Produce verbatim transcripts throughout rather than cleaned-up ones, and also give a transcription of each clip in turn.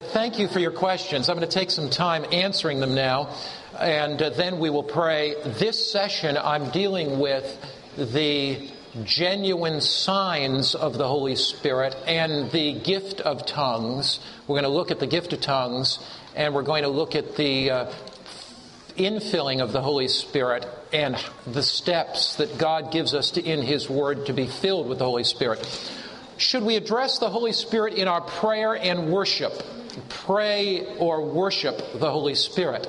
thank you for your questions. I'm going to take some time answering them now, and uh, then we will pray. This session, I'm dealing with the genuine signs of the Holy Spirit and the gift of tongues. We're going to look at the gift of tongues, and we're going to look at the uh, infilling of the Holy Spirit and the steps that God gives us to, in His Word to be filled with the Holy Spirit. Should we address the Holy Spirit in our prayer and worship? Pray or worship the Holy Spirit.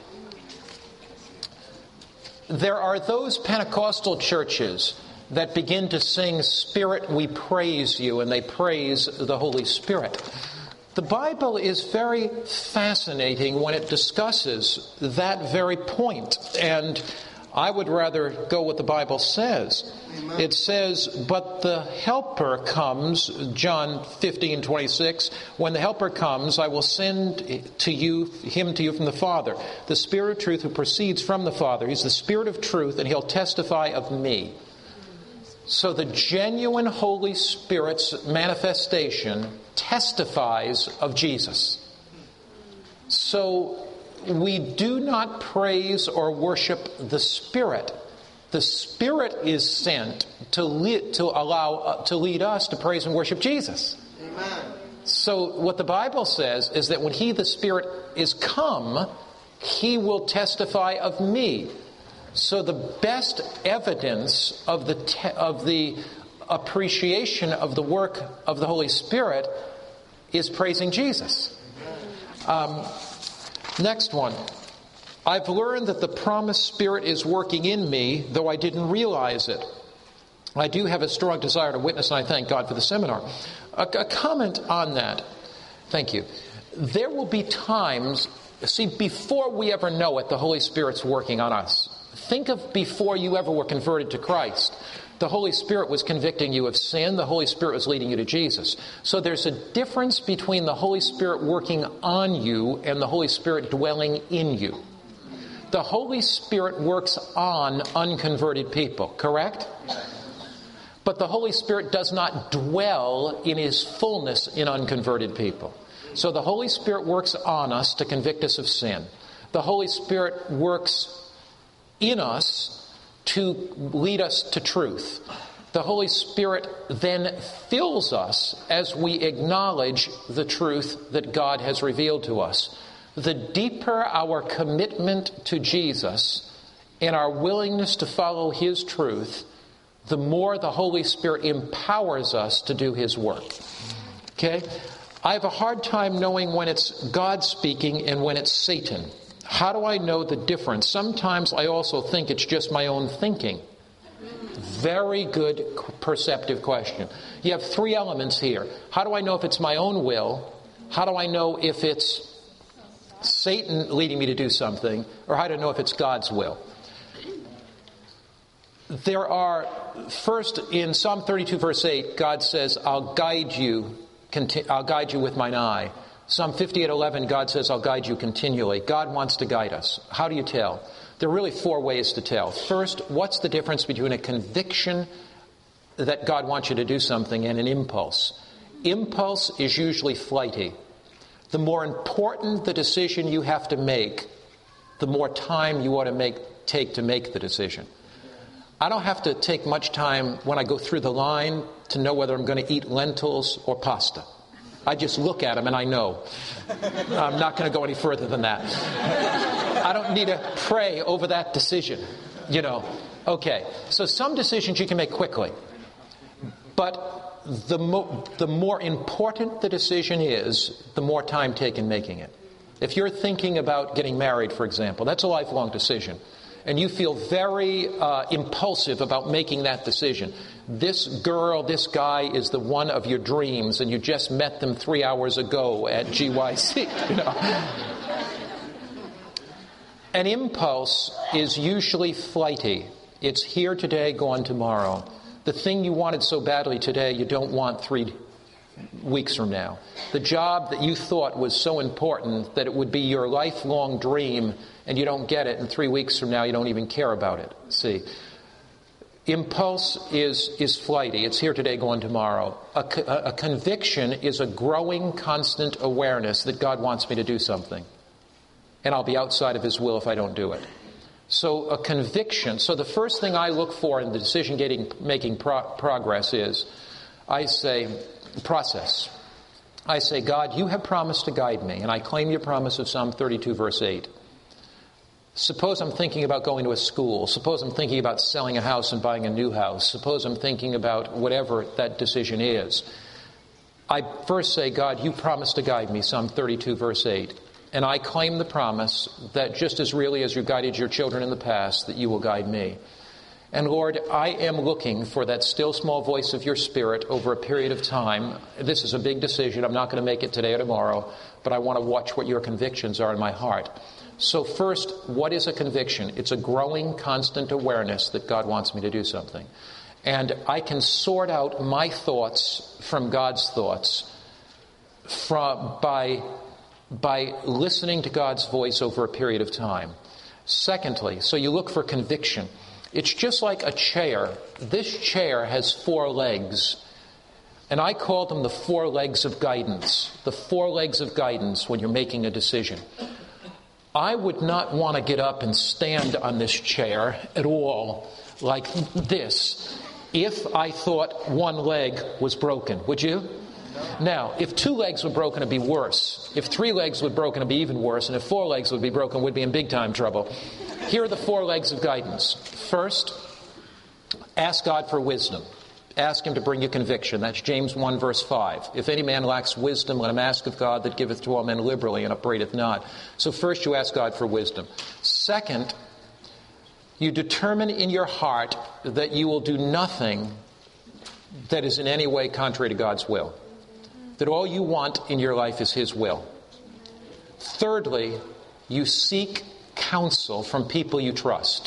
There are those Pentecostal churches that begin to sing, "Spirit, we praise you," and they praise the Holy Spirit. The Bible is very fascinating when it discusses that very point, and I would rather go what the Bible says. Amen. It says, "But the Helper comes," John fifteen twenty-six, "when the Helper comes, I will send to you him to you from the Father, the Spirit of truth who proceeds from the Father. He's the Spirit of truth, and He'll testify of me." So the genuine Holy Spirit's manifestation testifies of Jesus. So we do not praise or worship the Spirit. The Spirit is sent to lead, to allow uh, to lead us to praise and worship Jesus. Amen. So what the Bible says is that when He, the Spirit, is come, He will testify of me. So the best evidence of the te- of the appreciation of the work of the Holy Spirit is praising Jesus. Um, next one. "I've learned that the promised Spirit is working in me, though I didn't realize it. I do have a strong desire to witness, and I thank God for the seminar." A, a comment on that. Thank you. There will be times, see, before we ever know it, the Holy Spirit's working on us. Think of before you ever were converted to Christ. The Holy Spirit was convicting you of sin. The Holy Spirit was leading you to Jesus. So there's a difference between the Holy Spirit working on you and the Holy Spirit dwelling in you. The Holy Spirit works on unconverted people, correct? But the Holy Spirit does not dwell in His fullness in unconverted people. So the Holy Spirit works on us to convict us of sin. The Holy Spirit works in us to lead us to truth. The Holy Spirit then fills us as we acknowledge the truth that God has revealed to us. The deeper our commitment to Jesus and our willingness to follow His truth, the more the Holy Spirit empowers us to do His work. Okay? I have a hard time knowing when it's God speaking and when it's Satan. How do I know the difference? Sometimes I also think it's just my own thinking. Very good perceptive question. You have three elements here. How do I know if it's my own will? How do I know if it's Satan leading me to do something? Or how do I know if it's God's will? There are, first in Psalm thirty-two verse eight, God says, I'll guide you, I'll guide you with mine eye. Psalm fifty-eight eleven, God says, I'll guide you continually. God wants to guide us. How do you tell? There are really four ways to tell. First, what's the difference between a conviction that God wants you to do something and an impulse? Impulse is usually flighty. The more important the decision you have to make, the more time you ought to make, take to make the decision. I don't have to take much time when I go through the line to know whether I'm going to eat lentils or pasta. I just look at them and I know. I'm not going to go any further than that. I don't need to pray over that decision, you know. Okay, so some decisions you can make quickly. But the, mo- the more important the decision is, the more time taken making it. If you're thinking about getting married, for example, that's a lifelong decision. And you feel very uh, impulsive about making that decision. This girl, this guy is the one of your dreams, and you just met them three hours ago at G Y C. You know? An impulse is usually flighty. It's here today, gone tomorrow. The thing you wanted so badly today, you don't want three weeks from now. The job that you thought was so important that it would be your lifelong dream, and you don't get it, and three weeks from now you don't even care about it. See, Impulse is, is flighty. It's here today, gone tomorrow. A, a, a conviction is a growing, constant awareness that God wants me to do something. And I'll be outside of His will if I don't do it. So a conviction. So the first thing I look for in the decision-making pro- progress is, I say, process. I say, God, you have promised to guide me, and I claim your promise of Psalm thirty-two, verse eight. Suppose I'm thinking about going to a school. Suppose I'm thinking about selling a house and buying a new house. Suppose I'm thinking about whatever that decision is. I first say, God, you promised to guide me, Psalm thirty-two, verse eight. And I claim the promise that just as really as you guided your children in the past, that you will guide me. And Lord, I am looking for that still small voice of your Spirit over a period of time. This is a big decision. I'm not going to make it today or tomorrow, but I want to watch what your convictions are in my heart. So first, what is a conviction? It's a growing, constant awareness that God wants me to do something. And I can sort out my thoughts from God's thoughts from, by, by listening to God's voice over a period of time. Secondly, so you look for conviction. It's just like a chair. This chair has four legs. And I call them the four legs of guidance. The four legs of guidance when you're making a decision. I would not want to get up and stand on this chair at all like this if I thought one leg was broken. Would you? Now, if two legs were broken, it'd be worse. If three legs were broken, it'd be even worse. And if four legs would be broken, we'd be in big time trouble. Here are the four legs of guidance. First, ask God for wisdom. Ask Him to bring you conviction. That's James one, verse five. If any man lacks wisdom, let him ask of God that giveth to all men liberally and upbraideth not. So first you ask God for wisdom. Second, you determine in your heart that you will do nothing that is in any way contrary to God's will. That all you want in your life is His will. Thirdly, you seek counsel from people you trust.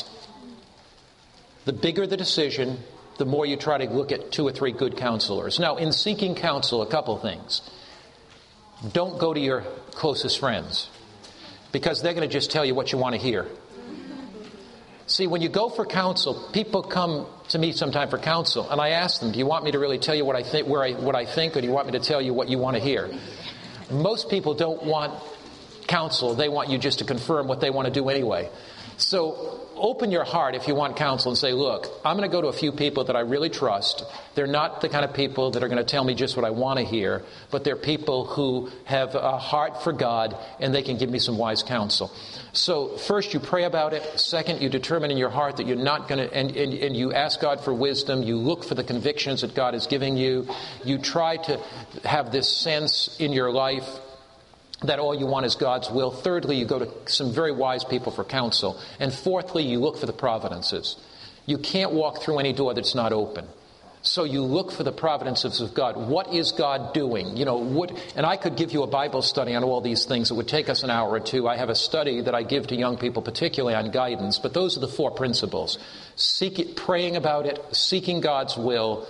The bigger the decision, the more you try to look at two or three good counselors. Now, in seeking counsel, a couple things. Don't go to your closest friends, because they're going to just tell you what you want to hear. See, when you go for counsel, people come to me sometime for counsel, and I ask them, do you want me to really tell you what I think, where I, what I think, or do you want me to tell you what you want to hear? Most people don't want counsel. They want you just to confirm what they want to do anyway. So open your heart if you want counsel and say, look, I'm going to go to a few people that I really trust. They're not the kind of people that are going to tell me just what I want to hear, but they're people who have a heart for God, and they can give me some wise counsel. So first you pray about it. Second, you determine in your heart that you're not going to, and, and, and you ask God for wisdom. You look for the convictions that God is giving you. You try to have this sense in your life that all you want is God's will. Thirdly, you go to some very wise people for counsel. And fourthly, you look for the providences. You can't walk through any door that's not open. So you look for the providences of God. What is God doing? You know, what, and I could give you a Bible study on all these things. It would take us an hour or two. I have a study that I give to young people, particularly on guidance. But those are the four principles. Seek it, praying about it, seeking God's will,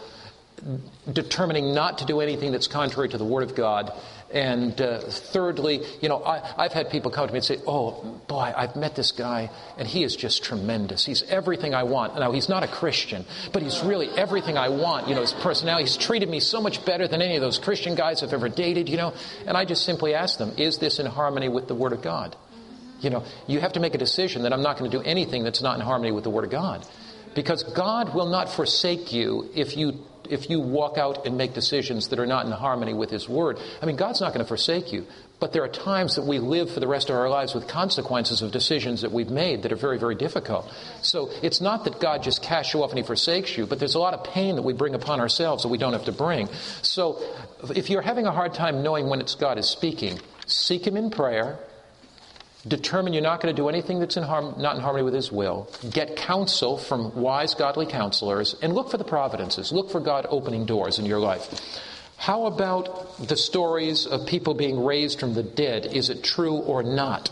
determining not to do anything that's contrary to the Word of God. And uh, thirdly, you know, I, I've had people come to me and say, oh, boy, I've met this guy, and he is just tremendous. He's everything I want. Now, he's not a Christian, but he's really everything I want. You know, his personality, he's treated me so much better than any of those Christian guys I've ever dated, you know. And I just simply ask them, is this in harmony with the Word of God? You know, you have to make a decision that I'm not going to do anything that's not in harmony with the Word of God. Because God will not forsake you if you if you walk out and make decisions that are not in harmony with His Word. I mean, God's not going to forsake you. But there are times that we live for the rest of our lives with consequences of decisions that we've made that are very, very difficult. So it's not that God just casts you off and He forsakes you, but there's a lot of pain that we bring upon ourselves that we don't have to bring. So if you're having a hard time knowing when it's God is speaking, seek Him in prayer. Determine you're not going to do anything that's in harm, not in harmony with His will. Get counsel from wise, godly counselors, and look for the providences. Look for God opening doors in your life. How about the stories of people being raised from the dead? Is it true or not?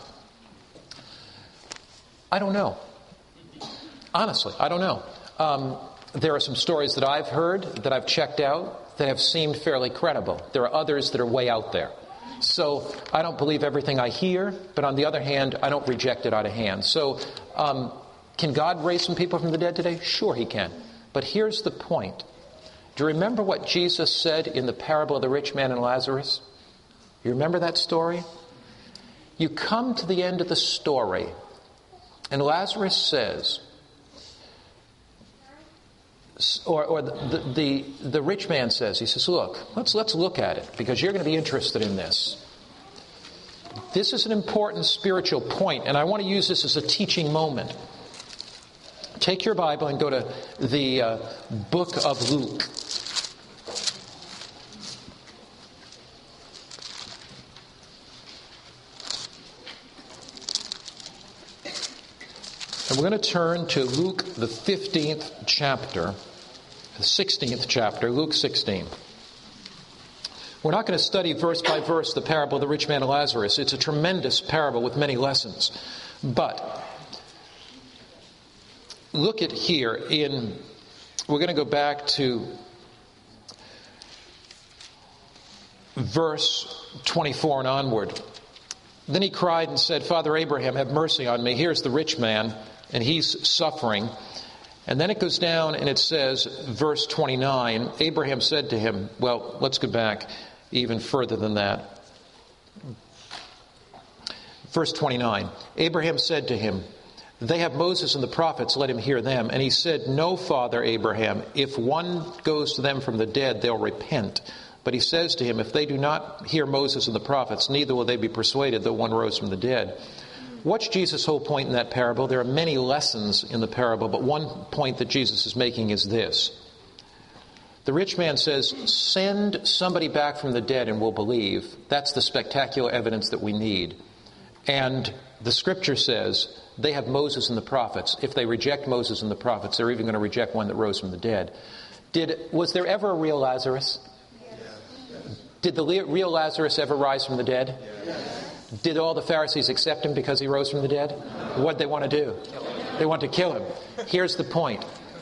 I don't know. Honestly, I don't know. Um, there are some stories that I've heard, that I've checked out, that have seemed fairly credible. There are others that are way out there. So I don't believe everything I hear, but on the other hand, I don't reject it out of hand. So um, can God raise some people from the dead today? Sure He can. But here's the point. Do you remember what Jesus said in the parable of the rich man and Lazarus? You remember that story? You come to the end of the story, and Lazarus says, or, or the, the, the rich man says, he says, look, let's, let's look at it, because you're going to be interested in this. This is an important spiritual point, and I want to use this as a teaching moment. Take your Bible and go to the uh, book of Luke. And we're going to turn to Luke, the fifteenth chapter, the sixteenth chapter, Luke sixteen. We're not going to study verse by verse the parable of the rich man and Lazarus. It's a tremendous parable with many lessons. But look at here in, we're going to go back to verse twenty-four and onward. Then he cried and said, Father Abraham, have mercy on me. Here's the rich man, and he's suffering. And then it goes down and it says, verse twenty-nine, Abraham said to him, well, let's go back even further than that. Verse twenty-nine, Abraham said to him, they have Moses and the prophets, let him hear them. And he said, no, Father Abraham, if one goes to them from the dead, they'll repent. But he says to him, if they do not hear Moses and the prophets, neither will they be persuaded though one rose from the dead. What's Jesus' whole point in that parable? There are many lessons in the parable, but one point that Jesus is making is this. The rich man says, send somebody back from the dead and we'll believe. That's the spectacular evidence that we need. And the scripture says they have Moses and the prophets. If they reject Moses and the prophets, they're even going to reject one that rose from the dead. Did was there ever a real Lazarus? Yes. Did the real Lazarus ever rise from the dead? Yes. Did all the Pharisees accept him because he rose from the dead? What'd they want to do? They want to kill him. Here's the point.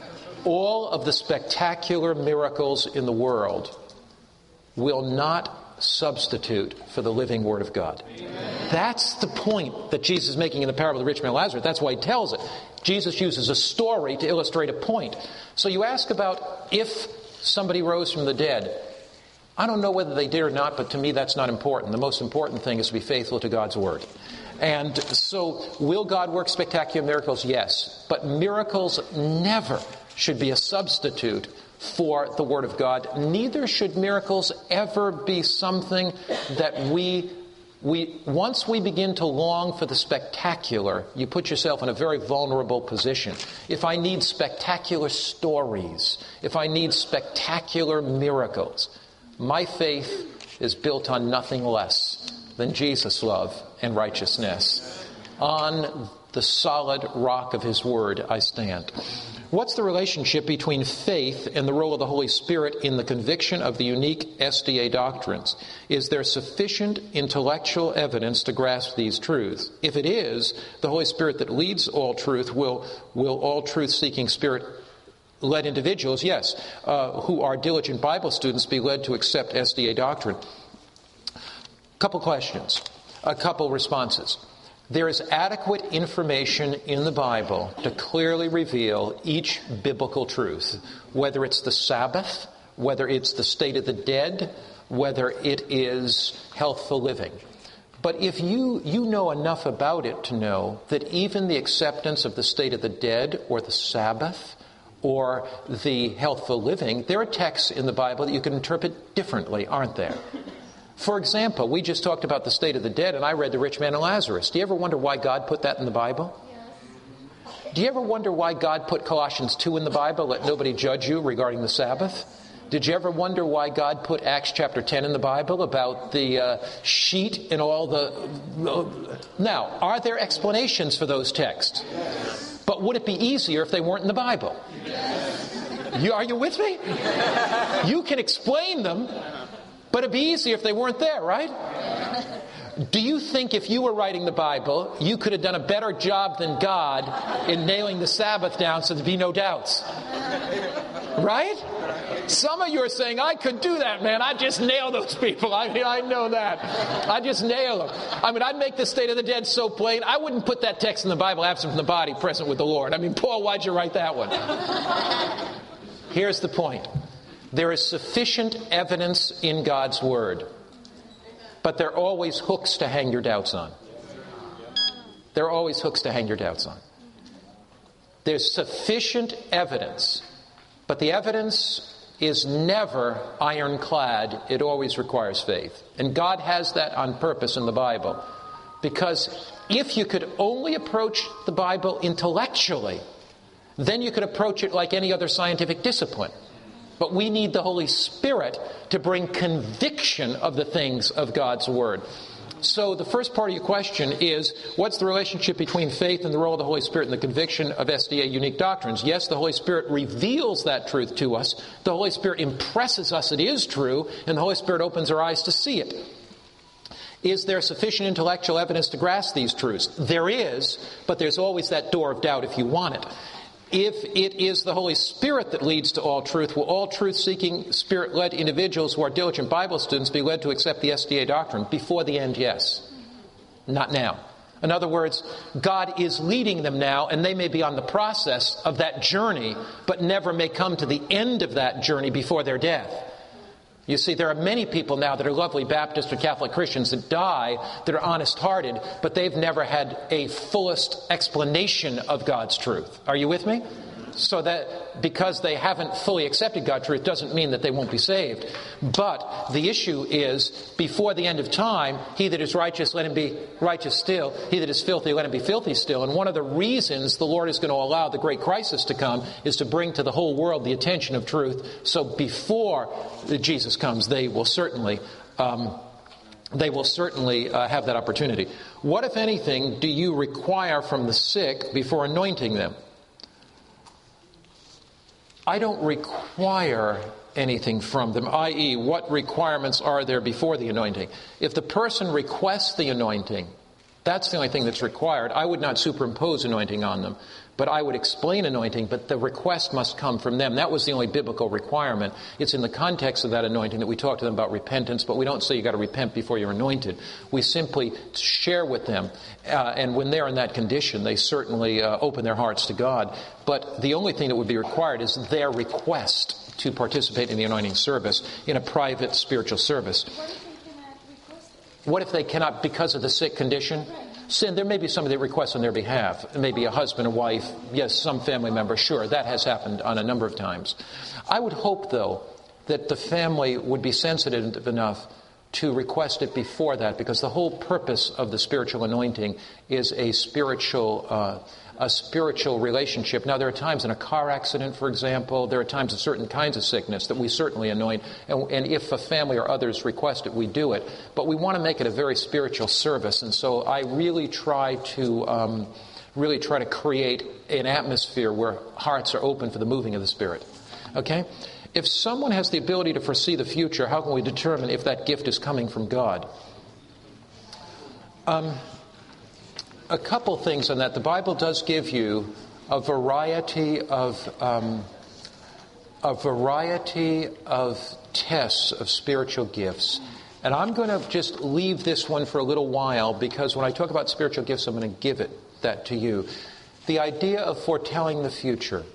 All of the spectacular miracles in the world will not substitute for the living Word of God. Amen. That's the point that Jesus is making in the parable of the rich man and Lazarus. That's why he tells it. Jesus uses a story to illustrate a point. So you ask about if somebody rose from the dead. I don't know whether they did or not, but to me that's not important. The most important thing is to be faithful to God's Word. And so, will God work spectacular miracles? Yes. But miracles never should be a substitute for the Word of God. Neither should miracles ever be something that we, we, once we begin to long for the spectacular, you put yourself in a very vulnerable position. If I need spectacular stories, if I need spectacular miracles, my faith is built on nothing less than Jesus' love and righteousness. On the solid rock of His Word I stand. What's the relationship between faith and the role of the Holy Spirit in the conviction of the unique S D A doctrines? Is there sufficient intellectual evidence to grasp these truths? If it is, the Holy Spirit that leads all truth, will, will all truth-seeking Spirit led individuals, yes, uh, who are diligent Bible students, be led to accept S D A doctrine? Couple questions, a couple responses. There is adequate information in the Bible to clearly reveal each biblical truth, whether it's the Sabbath, whether it's the state of the dead, whether it is healthful living. But if you, you know enough about it to know that even the acceptance of the state of the dead or the Sabbath or the healthful living, there are texts in the Bible that you can interpret differently, aren't there? For example, we just talked about the state of the dead, and I read the rich man and Lazarus. Do you ever wonder why God put that in the Bible? Yes. Do you ever wonder why God put Colossians two in the Bible, let nobody judge you regarding the Sabbath? Did you ever wonder why God put Acts chapter ten in the Bible about the uh, sheet and all the... Now, are there explanations for those texts? Yes. But would it be easier if they weren't in the Bible? Yes. You, are you with me? You can explain them, but it'd be easier if they weren't there, right? Do you think if you were writing the Bible, you could have done a better job than God in nailing the Sabbath down so there'd be no doubts? Right? Some of you are saying, I could do that, man. I'd just nail those people. I mean, I know that. I'd just nail them. I mean, I'd make the state of the dead so plain, I wouldn't put that text in the Bible, absent from the body, present with the Lord. I mean, Paul, why'd you write that one? Here's the point. There is sufficient evidence in God's Word, but there are always hooks to hang your doubts on. There are always hooks to hang your doubts on. There's sufficient evidence, but the evidence is never ironclad. It always requires faith. And God has that on purpose in the Bible. Because if you could only approach the Bible intellectually, then you could approach it like any other scientific discipline. But we need the Holy Spirit to bring conviction of the things of God's Word. So the first part of your question is, what's the relationship between faith and the role of the Holy Spirit in the conviction of S D A unique doctrines? Yes, the Holy Spirit reveals that truth to us. The Holy Spirit impresses us it is true, and the Holy Spirit opens our eyes to see it. Is there sufficient intellectual evidence to grasp these truths? There is, but there's always that door of doubt if you want it. If it is the Holy Spirit that leads to all truth, will all truth-seeking, Spirit-led individuals who are diligent Bible students be led to accept the S D A doctrine? Before the end, yes. Not now. In other words, God is leading them now, and they may be on the process of that journey, but never may come to the end of that journey before their death. You see, there are many people now that are lovely Baptist or Catholic Christians that die, that are honest-hearted, but they've never had a fullest explanation of God's truth. Are you with me? So that because they haven't fully accepted God's truth doesn't mean that they won't be saved. But the issue is, before the end of time, he that is righteous, let him be righteous still. He that is filthy, let him be filthy still. And one of the reasons the Lord is going to allow the great crisis to come is to bring to the whole world the attention of truth. So before Jesus comes, they will certainly um, they will certainly uh, have that opportunity. What, if anything, do you require from the sick before anointing them? I don't require anything from them, that is, what requirements are there before the anointing? If the person requests the anointing, that's the only thing that's required. I would not superimpose anointing on them, but I would explain anointing, but the request must come from them. That was the only biblical requirement. It's in the context of that anointing that we talk to them about repentance, but we don't say you got to repent before you're anointed. We simply share with them, uh, and when they're in that condition, they certainly uh, open their hearts to God. But the only thing that would be required is their request to participate in the anointing service in a private spiritual service. What if they cannot because of the sick condition? Sin, there may be somebody that requests on their behalf. Maybe a husband, a wife, yes, some family member. Sure, that has happened on a number of times. I would hope, though, that the family would be sensitive enough to request it before that, because the whole purpose of the spiritual anointing is a spiritual uh, a spiritual relationship. Now, there are times in a car accident, for example, there are times of certain kinds of sickness that we certainly anoint, and, and if a family or others request it, we do it. But we want to make it a very spiritual service, and so I really try to um, really try to create an atmosphere where hearts are open for the moving of the Spirit. Okay? If someone has the ability to foresee the future, how can we determine if that gift is coming from God? Um... A couple things on that. The Bible does give you a variety of um, a variety of tests of spiritual gifts. And I'm going to just leave this one for a little while, because when I talk about spiritual gifts, I'm going to give it that to you. The idea of foretelling the future.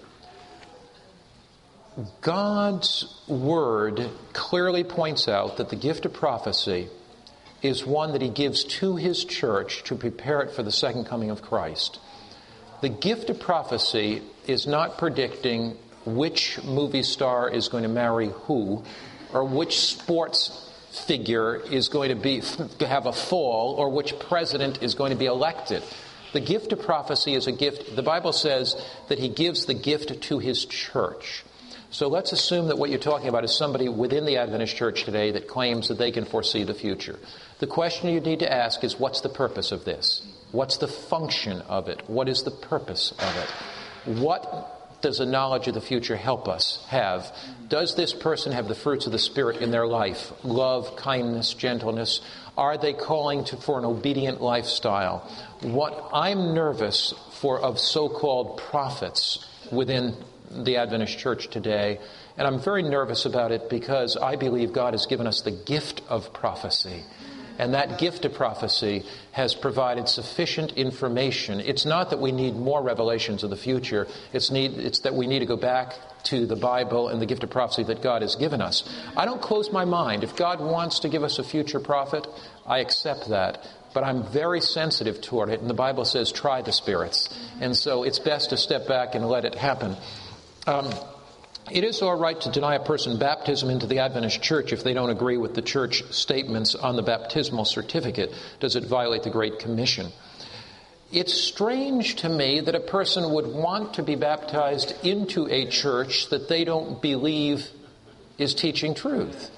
God's Word clearly points out that the gift of prophecy is one that he gives to his church to prepare it for the second coming of Christ. The gift of prophecy is not predicting which movie star is going to marry who, or which sports figure is going to be have a fall, or which president is going to be elected. The gift of prophecy is a gift. The Bible says that he gives the gift to his church. So let's assume that what you're talking about is somebody within the Adventist church today that claims that they can foresee the future. The question you need to ask is, what's the purpose of this? What's the function of it? What is the purpose of it? What does a knowledge of the future help us have? Does this person have the fruits of the Spirit in their life? Love, kindness, gentleness? Are they calling to, for an obedient lifestyle? What I'm nervous for of so-called prophets within the Adventist church today, and I'm very nervous about it because I believe God has given us the gift of prophecy. And that gift of prophecy has provided sufficient information. It's not that we need more revelations of the future. It's, need, it's that we need to go back to the Bible and the gift of prophecy that God has given us. I don't close my mind. If God wants to give us a future prophet, I accept that. But I'm very sensitive toward it. And the Bible says, try the spirits. And so it's best to step back and let it happen. Um, It is all right to deny a person baptism into the Adventist Church if they don't agree with the church statements on the baptismal certificate. Does it violate the Great Commission? It's strange to me that a person would want to be baptized into a church that they don't believe is teaching truth.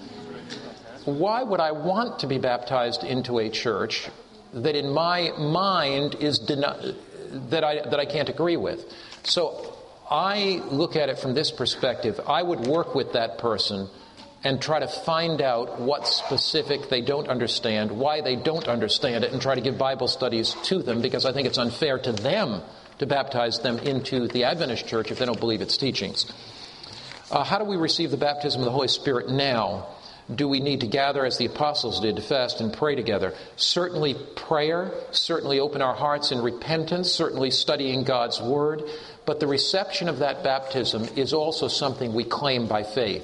Why would I want to be baptized into a church that in my mind is deni- that I that I can't agree with? So I look at it from this perspective. I would work with that person and try to find out what specific they don't understand, why they don't understand it, and try to give Bible studies to them, because I think it's unfair to them to baptize them into the Adventist Church if they don't believe its teachings. Uh, how do we receive the baptism of the Holy Spirit now? Do we need to gather as the apostles did to fast and pray together? Certainly prayer, certainly open our hearts in repentance, certainly studying God's Word. But the reception of that baptism is also something we claim by faith.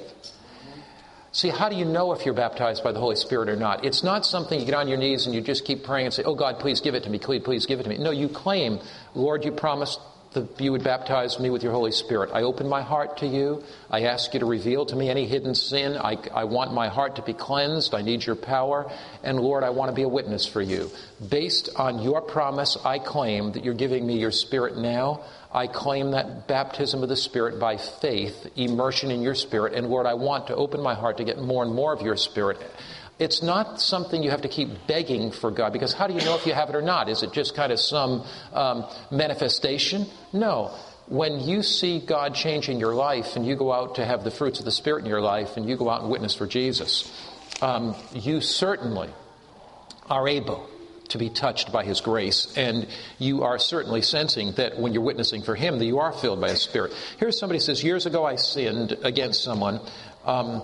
See, how do you know if you're baptized by the Holy Spirit or not? It's not something you get on your knees and you just keep praying and say, oh God, please give it to me, please, please give it to me. No, you claim, Lord, you promised that you would baptize me with your Holy Spirit. I open my heart to you. I ask you to reveal to me any hidden sin. I, I want my heart to be cleansed. I need your power. And Lord, I want to be a witness for you. Based on your promise, I claim that you're giving me your Spirit now. I claim that baptism of the Spirit by faith, immersion in your Spirit. And Lord, I want to open my heart to get more and more of your Spirit. It's not something you have to keep begging for God, because how do you know if you have it or not? Is it just kind of some um, manifestation? No. When you see God changing your life and you go out to have the fruits of the Spirit in your life and you go out and witness for Jesus, um, you certainly are able to be touched by His grace, and you are certainly sensing that when you're witnessing for Him that you are filled by His Spirit. Here's somebody who says, years ago I sinned against someone, um,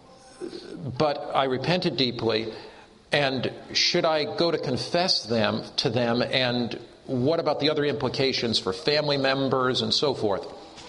but I repented deeply, and should I go to confess them to them, and what about the other implications for family members and so forth?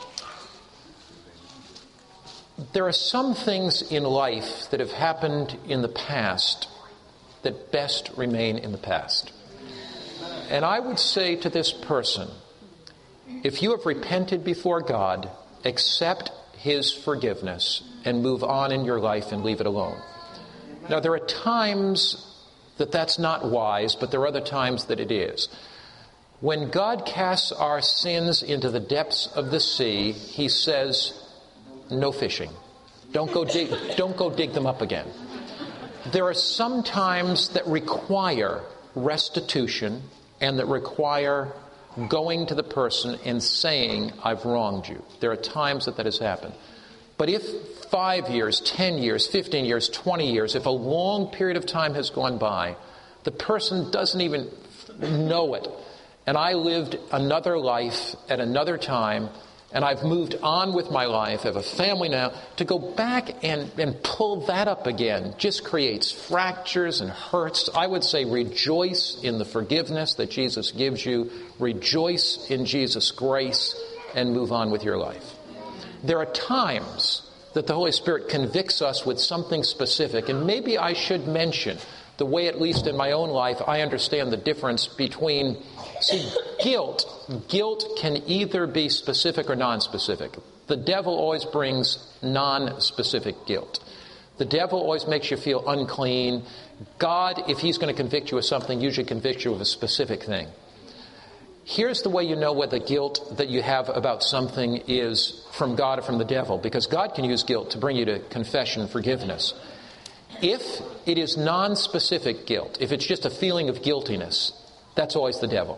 There are some things in life that have happened in the past that best remain in the past. And I would say to this person, if you have repented before God, accept His forgiveness and move on in your life and leave it alone. Now, there are times that that's not wise, but there are other times that it is. When God casts our sins into the depths of the sea, He says, no fishing. Don't go dig, don't go dig them up again. There are some times that require restitution and that require going to the person and saying, I've wronged you. There are times that that has happened. But if five years, ten years, fifteen years, twenty years, if a long period of time has gone by, the person doesn't even know it, and I lived another life at another time, and I've moved on with my life, I have a family now, to go back and, and pull that up again just creates fractures and hurts. I would say rejoice in the forgiveness that Jesus gives you. Rejoice in Jesus' grace and move on with your life. There are times that the Holy Spirit convicts us with something specific, and maybe I should mention the way, at least in my own life, I understand the difference between, see, guilt. Guilt can either be specific or non-specific. The devil always brings non-specific guilt. The devil always makes you feel unclean. God, if He's going to convict you of something, usually convicts you of a specific thing. Here's the way you know whether guilt that you have about something is from God or from the devil, because God can use guilt to bring you to confession and forgiveness. If it is non-specific guilt, if it's just a feeling of guiltiness, that's always the devil.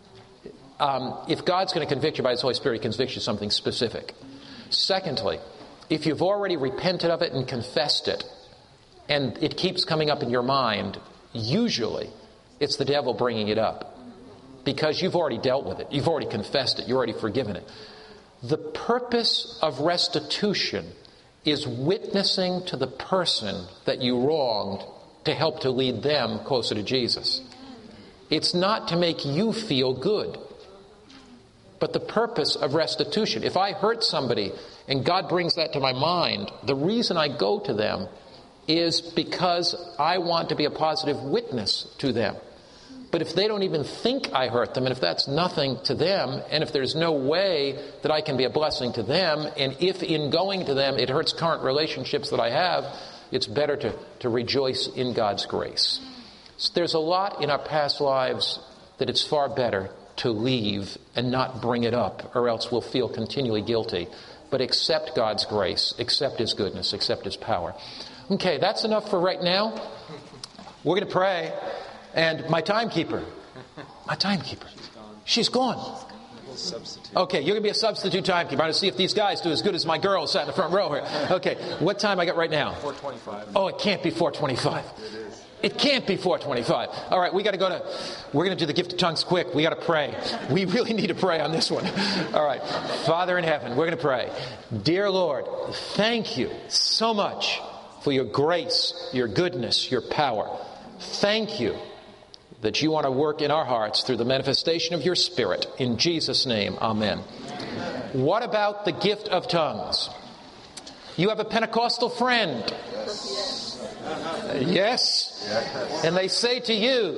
Um, if God's going to convict you by His Holy Spirit, He convicts you of something specific. Secondly, if you've already repented of it and confessed it, and it keeps coming up in your mind, usually it's the devil bringing it up, because you've already dealt with it. You've already confessed it. You've already forgiven it. The purpose of restitution is witnessing to the person that you wronged to help to lead them closer to Jesus. It's not to make you feel good, but the purpose of restitution. If I hurt somebody and God brings that to my mind, the reason I go to them is because I want to be a positive witness to them. But if they don't even think I hurt them, and if that's nothing to them, and if there's no way that I can be a blessing to them, and if in going to them it hurts current relationships that I have, it's better to, to rejoice in God's grace. So there's a lot in our past lives that it's far better to leave and not bring it up, or else we'll feel continually guilty. But accept God's grace, accept His goodness, accept His power. Okay, that's enough for right now. We're going to pray. And my timekeeper, my timekeeper, she's gone. Okay, you're going to be a substitute timekeeper. I'm going to see if these guys do as good as my girl sat in the front row here. Okay, what time I got right now? four twenty-five. Oh, it can't be four twenty-five. It is. It can't be four twenty-five. All right, we got to go to, we're going to do the gift of tongues quick. We got to pray. We really need to pray on this one. All right, Father in heaven, we're going to pray. Dear Lord, thank you so much for your grace, your goodness, your power. Thank you that you want to work in our hearts through the manifestation of your Spirit. In Jesus' name, amen. Amen. What about the gift of tongues? You have a Pentecostal friend. Yes. Yes. Yes. And they say to you,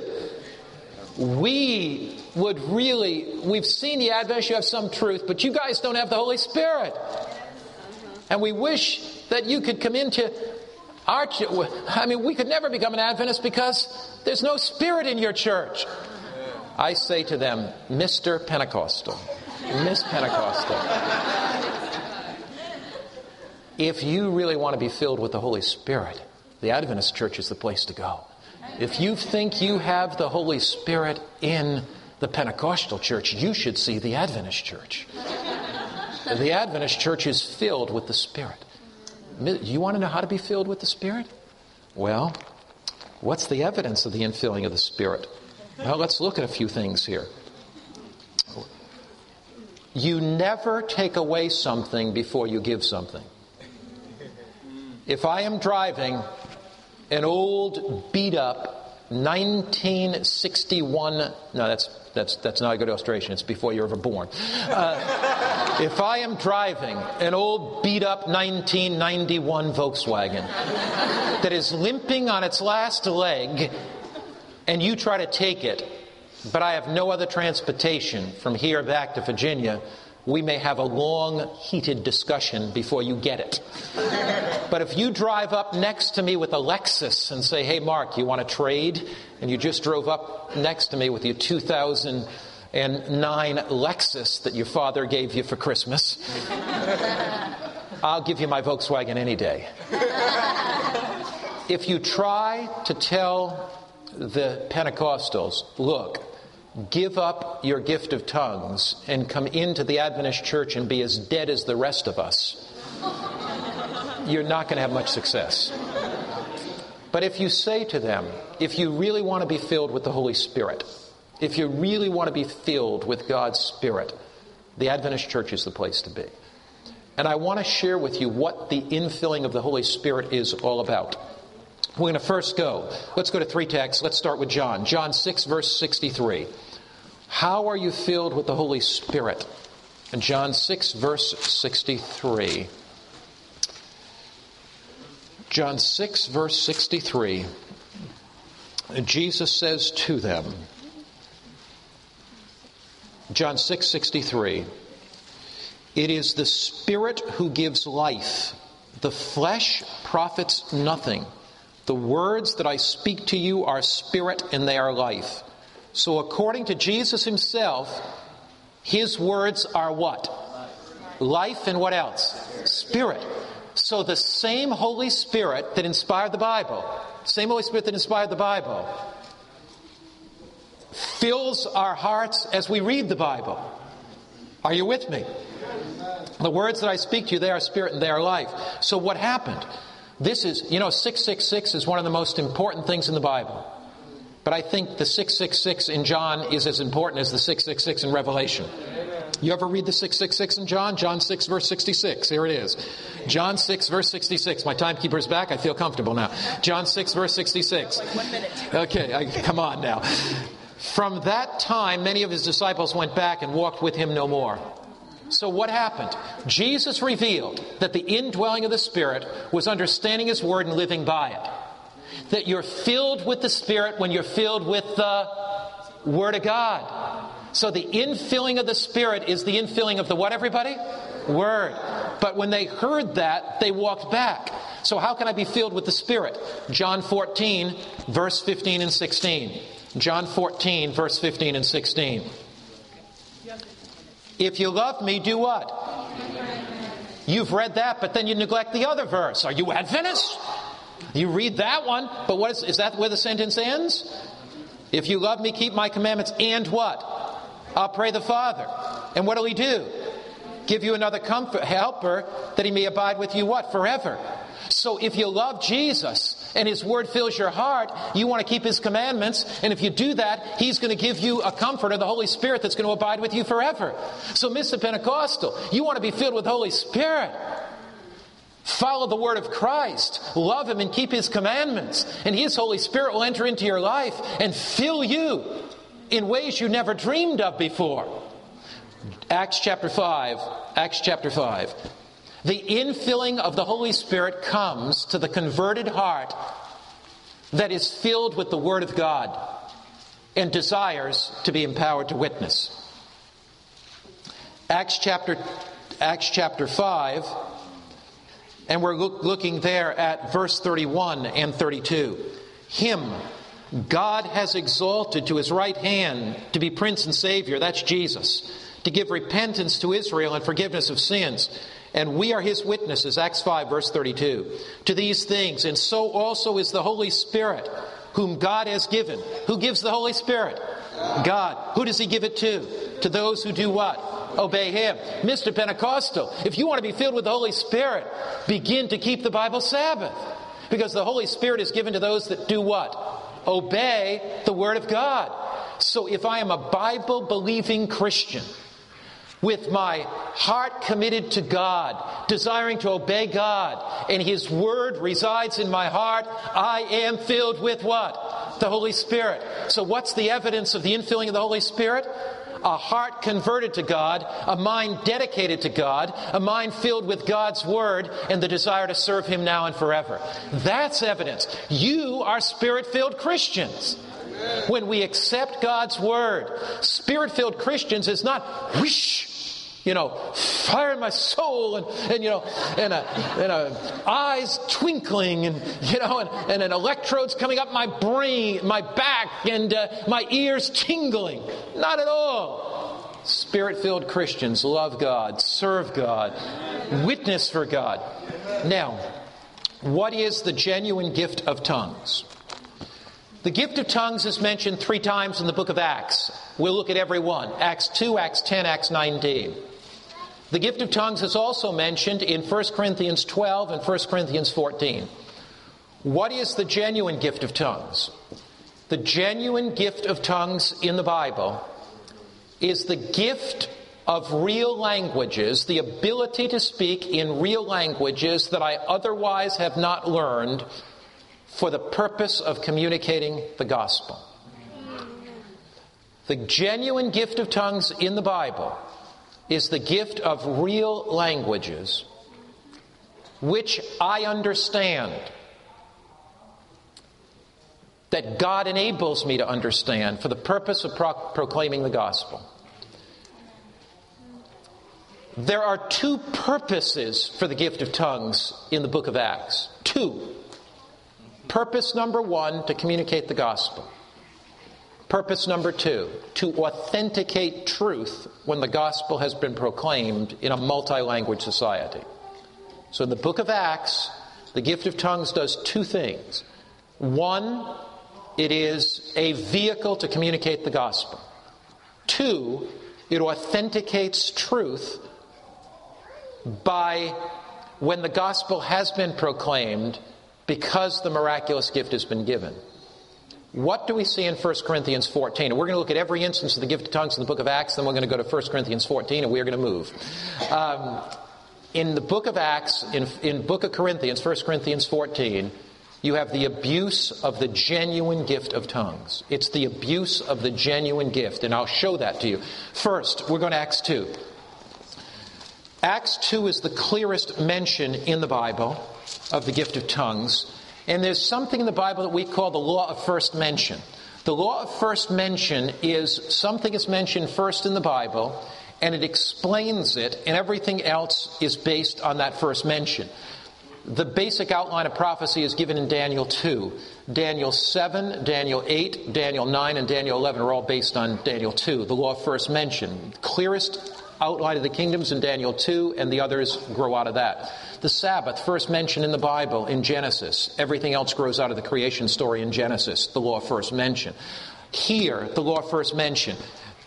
we would really, we've seen the Adventists, you have some truth, but you guys don't have the Holy Spirit. And we wish that you could come into our, I mean, we could never become an Adventist because there's no Spirit in your church. I say to them, Mister Pentecostal, Miss Pentecostal, if you really want to be filled with the Holy Spirit, the Adventist church is the place to go. If you think you have the Holy Spirit in the Pentecostal church, you should see the Adventist church. The Adventist church is filled with the Spirit. You want to know how to be filled with the Spirit? Well, what's the evidence of the infilling of the Spirit? Well, let's look at a few things here. You never take away something before you give something. If I am driving an old, beat-up nineteen sixty-one... No, that's that's that's not a good illustration. It's before you're ever born. Uh, if I am driving an old, beat-up nineteen ninety-one Volkswagen that is limping on its last leg, and you try to take it, but I have no other transportation from here back to Virginia, we may have a long, heated discussion before you get it. But if you drive up next to me with a Lexus and say, hey, Mark, you want to trade? And you just drove up next to me with your two thousand nine Lexus that your father gave you for Christmas, I'll give you my Volkswagen any day. If you try to tell the Pentecostals, look, give up your gift of tongues and come into the Adventist church and be as dead as the rest of us, you're not going to have much success. But if you say to them, if you really want to be filled with the Holy Spirit, if you really want to be filled with God's Spirit, the Adventist church is the place to be. And I want to share with you what the infilling of the Holy Spirit is all about. We're going to first go. Let's go to three texts. Let's start with John. John six, verse sixty-three. How are you filled with the Holy Spirit? And John six, verse sixty-three. John six, verse sixty-three. Jesus says to them, John six, sixty-three, it is the Spirit who gives life. The flesh profits nothing. The words that I speak to you are spirit and they are life. So according to Jesus himself, his words are what? Life and what else? Spirit. So the same Holy Spirit that inspired the Bible, same Holy Spirit that inspired the Bible, fills our hearts as we read the Bible. Are you with me? The words that I speak to you, they are spirit and they are life. So what happened? This is, you know, six six six is one of the most important things in the Bible. But I think the six six six in John is as important as the six six six in Revelation. You ever read the six six six in John? John six, verse sixty-six. Here it is. John six, verse sixty-six. My timekeeper's back. I feel comfortable now. John six, verse sixty-six. Like one minute. Okay, I, come on now. From that time, many of his disciples went back and walked with him no more. So what happened? Jesus revealed that the indwelling of the Spirit was understanding his word and living by it. That you're filled with the Spirit when you're filled with the Word of God. So the infilling of the Spirit is the infilling of the what, everybody? Word. But when they heard that, they walked back. So how can I be filled with the Spirit? John fourteen, verse fifteen and sixteen. John fourteen, verse fifteen and sixteen. If you love me, do what? You've read that, but then you neglect the other verse. Are you Adventist? You read that one, but what is, is that where the sentence ends? If you love me, keep my commandments, and what? I'll pray the Father. And what will he do? Give you another comfort, helper, that he may abide with you what? Forever. So if you love Jesus and his word fills your heart, you want to keep his commandments, and if you do that, he's going to give you a comforter, the Holy Spirit, that's going to abide with you forever. So Mister Pentecostal, you want to be filled with the Holy Spirit. Follow the word of Christ. Love him and keep his commandments, and his Holy Spirit will enter into your life and fill you in ways you never dreamed of before. Acts chapter five. Acts chapter five. The infilling of the Holy Spirit comes to the converted heart that is filled with the Word of God and desires to be empowered to witness. Acts chapter, Acts chapter five, and we're look, looking there at verse thirty-one and thirty-two. Him God has exalted to his right hand to be Prince and Savior, that's Jesus, to give repentance to Israel and forgiveness of sins. And we are his witnesses, Acts five, verse thirty-two, to these things. And so also is the Holy Spirit, whom God has given. Who gives the Holy Spirit? God. Who does he give it to? To those who do what? Obey him. Mister Pentecostal, if you want to be filled with the Holy Spirit, begin to keep the Bible Sabbath. Because the Holy Spirit is given to those that do what? Obey the Word of God. So if I am a Bible-believing Christian, with my heart committed to God, desiring to obey God, and his word resides in my heart, I am filled with what? The Holy Spirit. So what's the evidence of the infilling of the Holy Spirit? A heart converted to God, a mind dedicated to God, a mind filled with God's word, and the desire to serve him now and forever. That's evidence. You are Spirit-filled Christians. When we accept God's word, Spirit-filled Christians is not whoosh, you know, fire in my soul, and, and you know, and, a, and a eyes twinkling, and you know, and, and an electrodes coming up my brain, my back, and uh, my ears tingling. Not at all. Spirit-filled Christians love God, serve God, witness for God. Now, what is the genuine gift of tongues? The gift of tongues is mentioned three times in the book of Acts. We'll look at every one. Acts two, Acts ten, Acts nineteen. The gift of tongues is also mentioned in First Corinthians twelve and First Corinthians fourteen. What is the genuine gift of tongues? The genuine gift of tongues in the Bible is the gift of real languages, the ability to speak in real languages that I otherwise have not learned, for the purpose of communicating the gospel. The genuine gift of tongues in the Bible is the gift of real languages which I understand, that God enables me to understand for the purpose of pro- proclaiming the gospel. There are two purposes for the gift of tongues in the book of Acts. Two. Purpose number one, to communicate the gospel. Purpose number two, to authenticate truth when the gospel has been proclaimed in a multi-language society. So in the book of Acts, the gift of tongues does two things. One, it is a vehicle to communicate the gospel. Two, it authenticates truth by when the gospel has been proclaimed, because the miraculous gift has been given. What do we see in First Corinthians fourteen? And we're going to look at every instance of the gift of tongues in the book of Acts, then we're going to go to First Corinthians fourteen, and we're going to move. Um, In the book of Acts, in, in book of Corinthians, First Corinthians fourteen, you have the abuse of the genuine gift of tongues. It's the abuse of the genuine gift, and I'll show that to you. First, we're going to Acts two. Acts two is the clearest mention in the Bible of the gift of tongues. And there's something in the Bible that we call the law of first mention. The law of first mention is something is mentioned first in the Bible, and it explains it, and everything else is based on that first mention. The basic outline of prophecy is given in Daniel two. Daniel seven, Daniel eight, Daniel nine, and Daniel eleven are all based on Daniel two, the law of first mention. Clearest outline of the kingdoms in Daniel two, and the others grow out of that. The Sabbath, first mentioned in the Bible in Genesis. Everything else grows out of the creation story in Genesis, the law of first mention. Here, the law of first mention.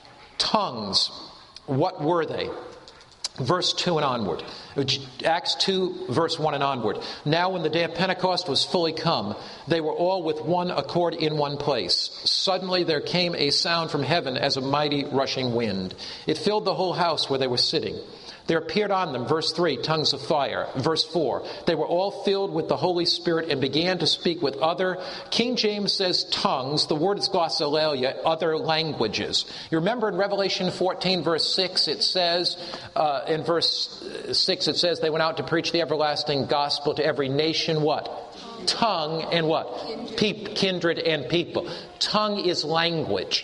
Tongues, what were they? Verse two and onward. Acts two, verse one and onward. Now when the day of Pentecost was fully come, they were all with one accord in one place. Suddenly there came a sound from heaven as a mighty rushing wind. It filled the whole house where they were sitting. There appeared on them, verse three, tongues of fire. Verse four, they were all filled with the Holy Spirit and began to speak with other, King James says tongues, the word is glossolalia, other languages. You remember in Revelation fourteen, verse six, it says, uh, in verse six, it says, they went out to preach the everlasting gospel to every nation, what? Tongue and what? Pe- kindred and people. Tongue is language.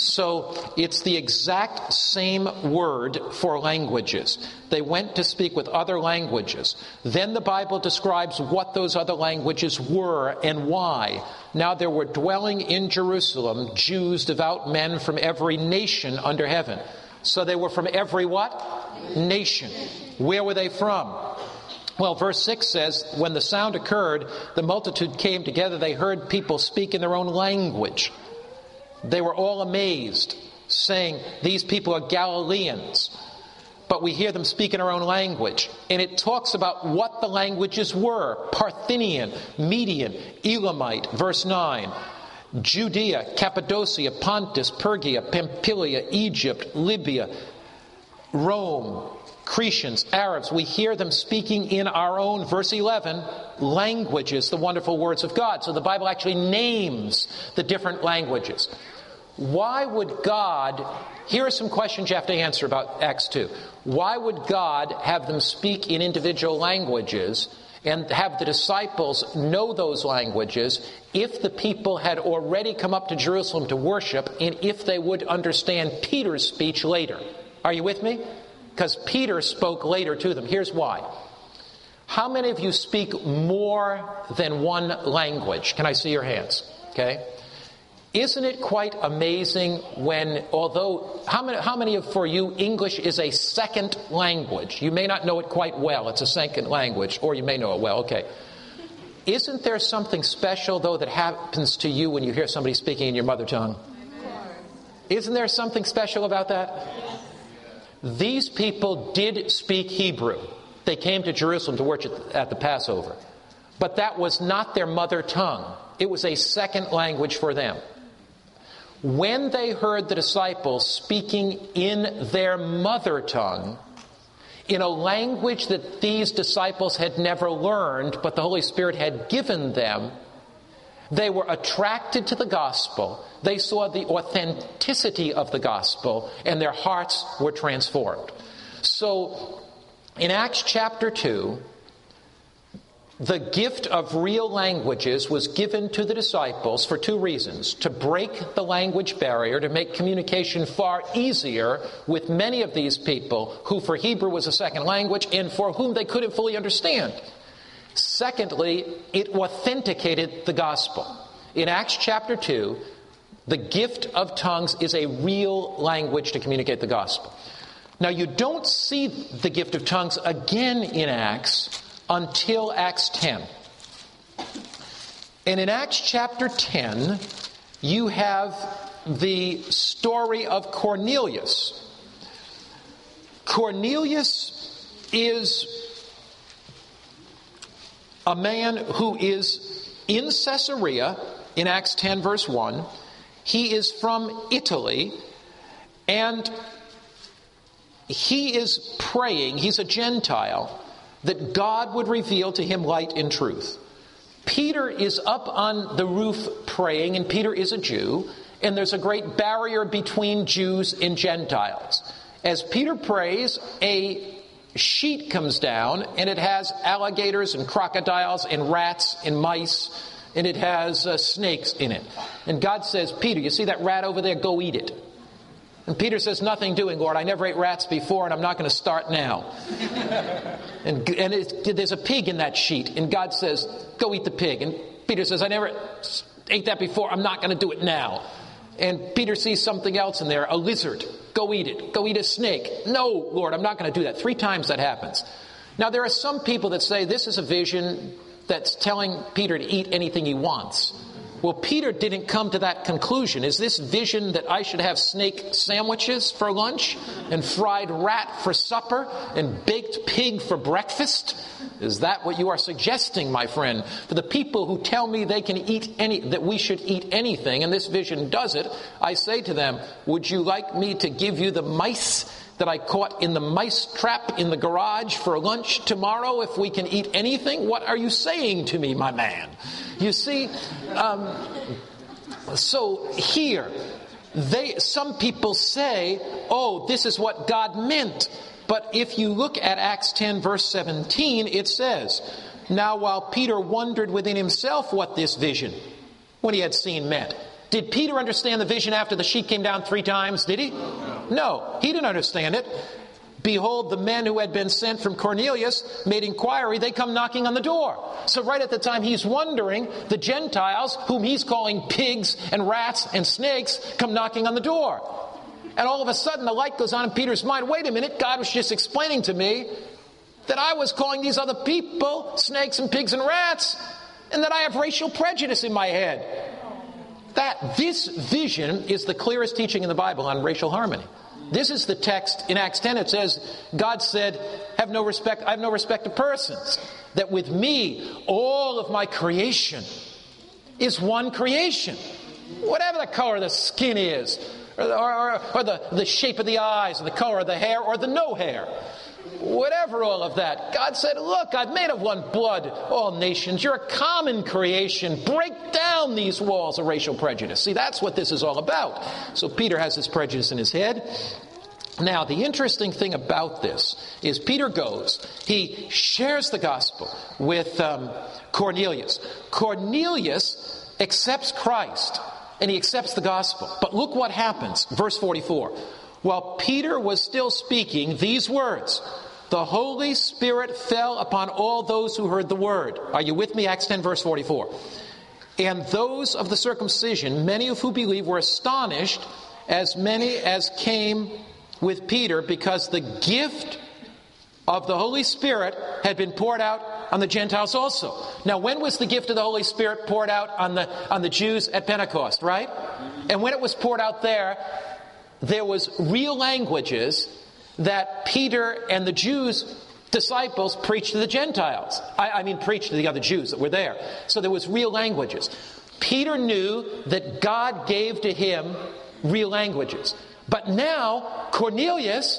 So it's the exact same word for languages. They went to speak with other languages. Then the Bible describes what those other languages were and why. Now there were dwelling in Jerusalem Jews, devout men from every nation under heaven. So they were from every what? Nation. Where were they from? Well, verse six says, when the sound occurred, the multitude came together. They heard people speak in their own language. They were all amazed, saying, these people are Galileans. But we hear them speak in our own language. And it talks about what the languages were. Parthian, Median, Elamite, verse nine. Judea, Cappadocia, Pontus, Pergia, Pamphylia, Egypt, Libya, Rome, Cretians, Arabs. We hear them speaking in our own, verse eleven, languages, the wonderful words of God. So the Bible actually names the different languages. Why would God, here are some questions you have to answer about Acts two. Why would God have them speak in individual languages and have the disciples know those languages if the people had already come up to Jerusalem to worship and if they would understand Peter's speech later? Are you with me? Because Peter spoke later to them. Here's why. How many of you speak more than one language? Can I see your hands? Okay. Isn't it quite amazing when, although, how many, how many of for you English is a second language? You may not know it quite well. It's a second language, or you may know it well. Okay. Isn't there something special, though, that happens to you when you hear somebody speaking in your mother tongue? Isn't there something special about that? These people did speak Hebrew. They came to Jerusalem to worship at the Passover. But that was not their mother tongue. It was a second language for them. When they heard the disciples speaking in their mother tongue, in a language that these disciples had never learned, but the Holy Spirit had given them, they were attracted to the gospel. They saw the authenticity of the gospel, and their hearts were transformed. So, in Acts chapter two, the gift of real languages was given to the disciples for two reasons. To break the language barrier, to make communication far easier with many of these people who for Hebrew was a second language and for whom they couldn't fully understand. Secondly, it authenticated the gospel. In Acts chapter two, the gift of tongues is a real language to communicate the gospel. Now, you don't see the gift of tongues again in Acts until Acts ten. And in Acts chapter ten, you have the story of Cornelius. Cornelius is a man who is in Caesarea, in Acts ten, verse one. He is from Italy, and he is praying. He's a Gentile, that God would reveal to him light and truth. Peter is up on the roof praying, and Peter is a Jew, and there's a great barrier between Jews and Gentiles. As Peter prays, a sheet comes down, and it has alligators and crocodiles and rats and mice, and it has uh, snakes in it. And God says, Peter, you see that rat over there? Go eat it. And Peter says, nothing doing, Lord. I never ate rats before, and I'm not going to start now. and and it, there's a pig in that sheet, and God says, go eat the pig. And Peter says, I never ate that before. I'm not going to do it now. And Peter sees something else in there, a lizard. Go eat it. Go eat a snake. No, Lord, I'm not going to do that. Three times that happens. Now, there are some people that say this is a vision that's telling Peter to eat anything he wants. Well, Peter didn't come to that conclusion. Is this vision that I should have snake sandwiches for lunch and fried rat for supper and baked pig for breakfast? Is that what you are suggesting, my friend? For the people who tell me they can eat any, that we should eat anything, and this vision does it, I say to them, would you like me to give you the mice that I caught in the mice trap in the garage for lunch tomorrow if we can eat anything? What are you saying to me, my man? You see, um, so here, they, some people say, oh, this is what God meant. But if you look at Acts ten, verse seventeen, it says, now while Peter wondered within himself what this vision, when he had seen, meant. Did Peter understand the vision after the sheet came down three times? Did he? No, he didn't understand it. Behold, the men who had been sent from Cornelius made inquiry. They come knocking on the door. So right at the time he's wondering, the Gentiles, whom he's calling pigs and rats and snakes, come knocking on the door. And all of a sudden the light goes on in Peter's mind. Wait a minute, God was just explaining to me that I was calling these other people snakes and pigs and rats, and that I have racial prejudice in my head. That this vision is the clearest teaching in the Bible on racial harmony. This is the text in Acts ten. It says, God said, have no respect, I have no respect of persons. That with me, all of my creation is one creation. Whatever the color of the skin is, or, or, or the, the shape of the eyes, or the color of the hair, or the no hair. Whatever all of that. God said, look, I've made of one blood all nations. You're a common creation. Break down these walls of racial prejudice. See, that's what this is all about. So Peter has this prejudice in his head. Now, the interesting thing about this is Peter goes, he shares the gospel with um, Cornelius. Cornelius accepts Christ, and he accepts the gospel. But look what happens. Verse forty-four. While Peter was still speaking these words, the Holy Spirit fell upon all those who heard the word. Are you with me? Acts ten, verse forty-four. And those of the circumcision, many of who believed, were astonished, as many as came with Peter, because the gift of the Holy Spirit had been poured out on the Gentiles also. Now, when was the gift of the Holy Spirit poured out on the on the Jews at Pentecost, right? And when it was poured out there, there was real languages that Peter and the Jews, disciples, preached to the Gentiles. I, I mean, preached to the other Jews that were there. So there was real languages. Peter knew that God gave to him real languages. But now, Cornelius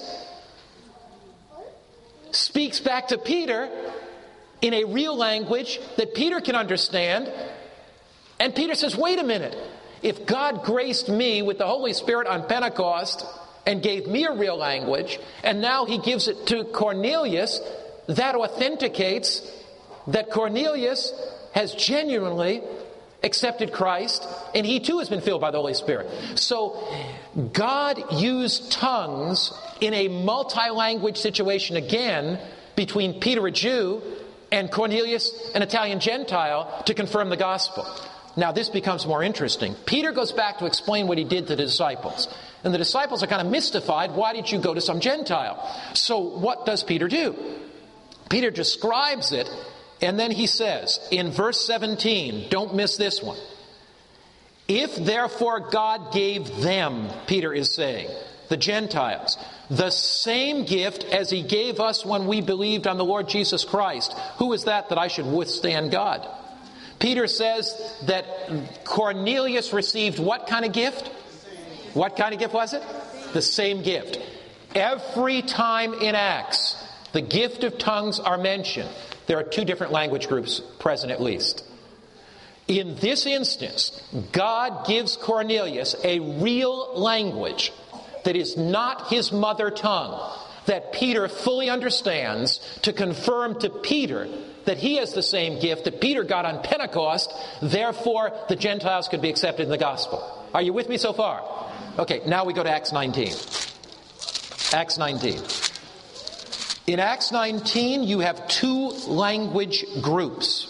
speaks back to Peter in a real language that Peter can understand. And Peter says, wait a minute. If God graced me with the Holy Spirit on Pentecost and gave me a real language, and now he gives it to Cornelius, that authenticates that Cornelius has genuinely accepted Christ, and he too has been filled by the Holy Spirit. So God used tongues in a multi-language situation again between Peter, a Jew, and Cornelius, an Italian Gentile, to confirm the gospel. Now this becomes more interesting. Peter goes back to explain what he did to the disciples. And the disciples are kind of mystified. Why did you go to some Gentile? So what does Peter do? Peter describes it, and then he says in verse seventeen, don't miss this one. If therefore God gave them, Peter is saying, the Gentiles, the same gift as he gave us when we believed on the Lord Jesus Christ, who is that that I should withstand God? Peter says that Cornelius received what kind of gift? What kind of gift was it? The same gift. Every time in Acts, the gift of tongues are mentioned, there are two different language groups present at least. In this instance, God gives Cornelius a real language that is not his mother tongue, that Peter fully understands, to confirm to Peter that he has the same gift that Peter got on Pentecost, therefore the Gentiles could be accepted in the gospel. Are you with me so far? Okay, now we go to Acts nineteen. Acts nineteen. In Acts nineteen, you have two language groups.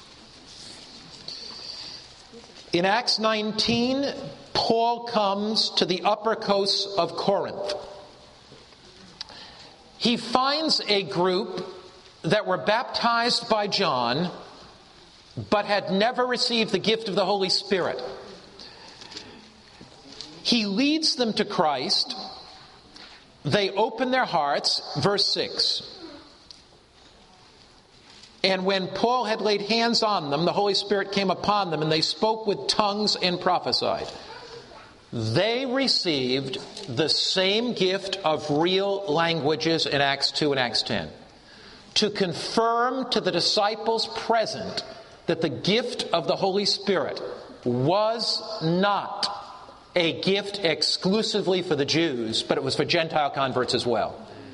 In Acts nineteen, Paul comes to the upper coast of Corinth. He finds a group that were baptized by John, but had never received the gift of the Holy Spirit. He leads them to Christ. They open their hearts, verse six. And when Paul had laid hands on them, the Holy Spirit came upon them, and they spoke with tongues and prophesied. They received the same gift of real languages in Acts two and Acts ten, to confirm to the disciples present that the gift of the Holy Spirit was not a gift exclusively for the Jews, but it was for Gentile converts as well.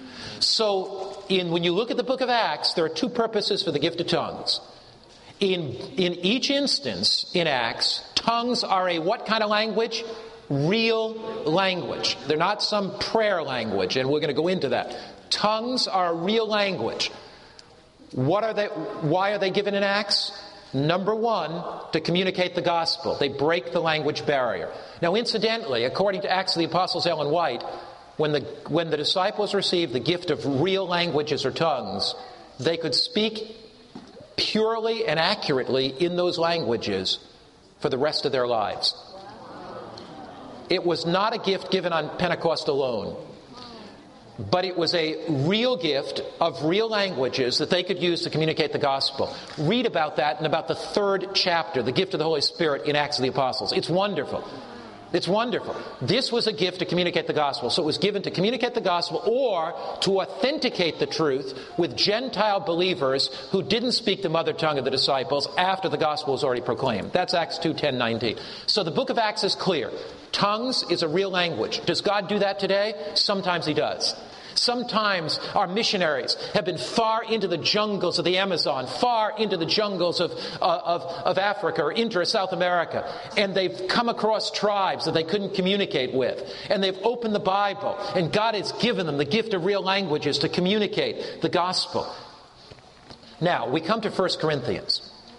So, in, when you look at the book of Acts, there are two purposes for the gift of tongues. In, in each instance in Acts, tongues are a what kind of language? Real language. They're not some prayer language, and we're going to go into that. Tongues are a real language. What are they? Why are they given in Acts? Number one, to communicate the gospel. They break the language barrier. Now, incidentally, according to Acts of the Apostles Ellen White, when the when the disciples received the gift of real languages or tongues, they could speak purely and accurately in those languages for the rest of their lives. It was not a gift given on Pentecost alone, but it was a real gift of real languages that they could use to communicate the gospel. Read about that in about the third chapter, the gift of the Holy Spirit in Acts of the Apostles. It's wonderful. It's wonderful. This was a gift to communicate the gospel. So it was given to communicate the gospel or to authenticate the truth with Gentile believers who didn't speak the mother tongue of the disciples after the gospel was already proclaimed. That's Acts two, ten, nineteen. So the book of Acts is clear. Tongues is a real language. Does God do that today? Sometimes He does. Sometimes our missionaries have been far into the jungles of the Amazon, far into the jungles of, uh, of, of Africa or into South America, and they've come across tribes that they couldn't communicate with, and they've opened the Bible, and God has given them the gift of real languages to communicate the gospel. Now, we come to First Corinthians.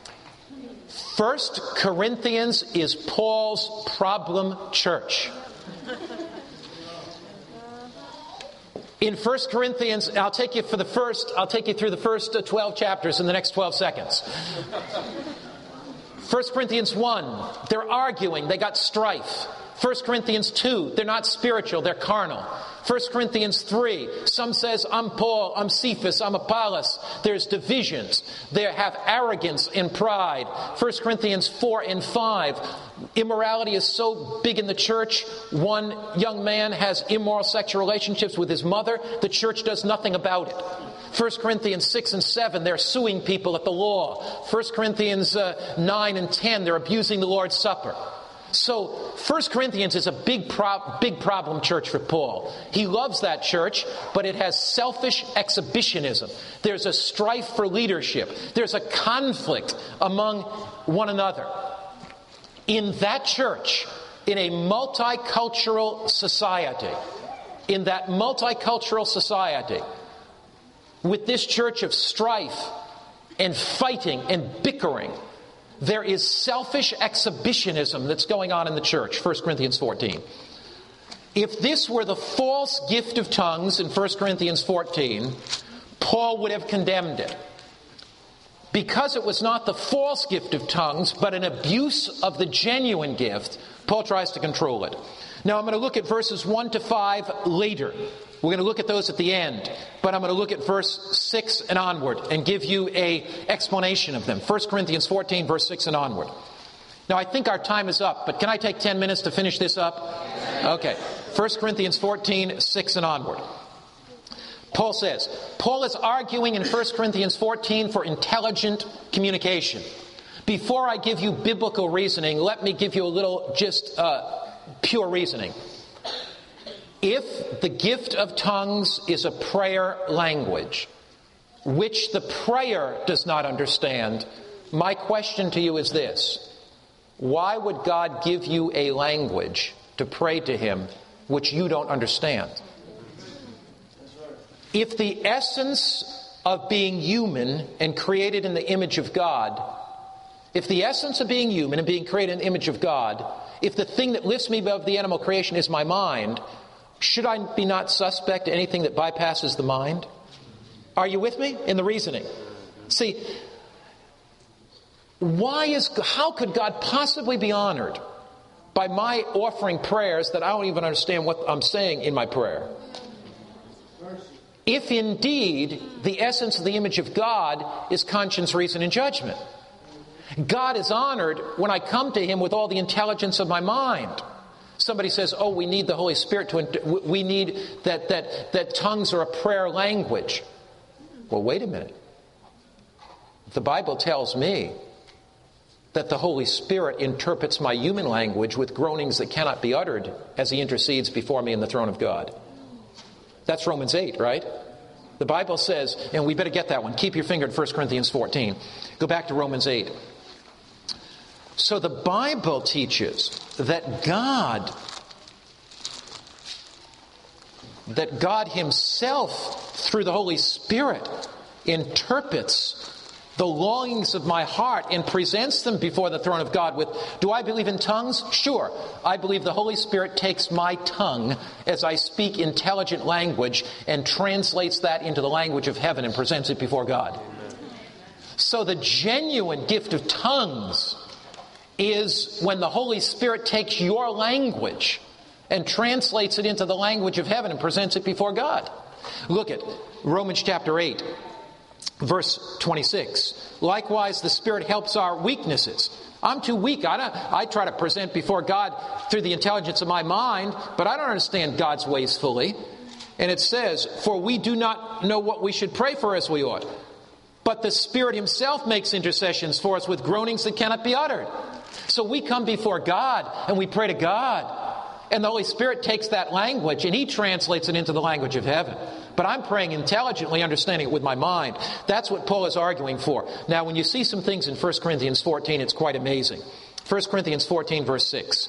First Corinthians is Paul's problem church. In First Corinthians, I'll take you for the first, I'll take you through the first twelve chapters in the next twelve seconds. First Corinthians one, they're arguing, they got strife. First Corinthians two, they're not spiritual, they're carnal. First Corinthians three, some says, I'm Paul, I'm Cephas, I'm Apollos. There's divisions. They have arrogance and pride. First Corinthians four and five, immorality is so big in the church. One young man has immoral sexual relationships with his mother. The church does nothing about it. First Corinthians six and seven, they're suing people at the law. First Corinthians uh, nine and ten, they're abusing the Lord's Supper. So, First Corinthians is a big pro- big problem church for Paul. He loves that church, but it has selfish exhibitionism. There's a strife for leadership. There's a conflict among one another. In that church, in a multicultural society, in that multicultural society, with this church of strife and fighting and bickering, there is selfish exhibitionism that's going on in the church, First Corinthians fourteen. If this were the false gift of tongues in First Corinthians fourteen, Paul would have condemned it. Because it was not the false gift of tongues, but an abuse of the genuine gift, Paul tries to control it. Now I'm going to look at verses one to five later. We're going to look at those at the end, but I'm going to look at verse six and onward and give you an explanation of them. First Corinthians fourteen, verse six and onward. Now, I think our time is up, but can I take ten minutes to finish this up? Okay. First Corinthians fourteen, six and onward. Paul says, Paul is arguing in First Corinthians fourteen for intelligent communication. Before I give you biblical reasoning, let me give you a little just uh, pure reasoning. If the gift of tongues is a prayer language, which the prayer does not understand, my question to you is this. Why would God give you a language to pray to Him which you don't understand? If the essence of being human and created in the image of God, if the essence of being human and being created in the image of God, if the thing that lifts me above the animal creation is my mind, should I be not suspect to anything that bypasses the mind? Are you with me in the reasoning? See, why is, how could God possibly be honored by my offering prayers that I don't even understand what I'm saying in my prayer? If indeed the essence of the image of God is conscience, reason, and judgment. God is honored when I come to Him with all the intelligence of my mind. Somebody says, oh, we need the Holy Spirit to, we need that, that, that tongues are a prayer language. Well, wait a minute. The Bible tells me that the Holy Spirit interprets my human language with groanings that cannot be uttered as He intercedes before me in the throne of God. That's Romans eight, right? The Bible says, and we better get that one. Keep your finger at First Corinthians fourteen. Go back to Romans eight. So the Bible teaches that God, that God Himself, through the Holy Spirit, interprets the longings of my heart and presents them before the throne of God with, do I believe in tongues? Sure. I believe the Holy Spirit takes my tongue as I speak intelligent language and translates that into the language of heaven and presents it before God. So the genuine gift of tongues is when the Holy Spirit takes your language and translates it into the language of heaven and presents it before God. Look at Romans chapter eight. Verse twenty-six. Likewise, the Spirit helps our weaknesses. I'm too weak. I, don't, I try to present before God through the intelligence of my mind, but I don't understand God's ways fully. And it says, for we do not know what we should pray for as we ought. But the Spirit Himself makes intercessions for us with groanings that cannot be uttered. So we come before God and we pray to God. And the Holy Spirit takes that language and He translates it into the language of heaven. But I'm praying intelligently, understanding it with my mind. That's what Paul is arguing for. Now, when you see some things in First Corinthians fourteen, it's quite amazing. First Corinthians fourteen, verse six.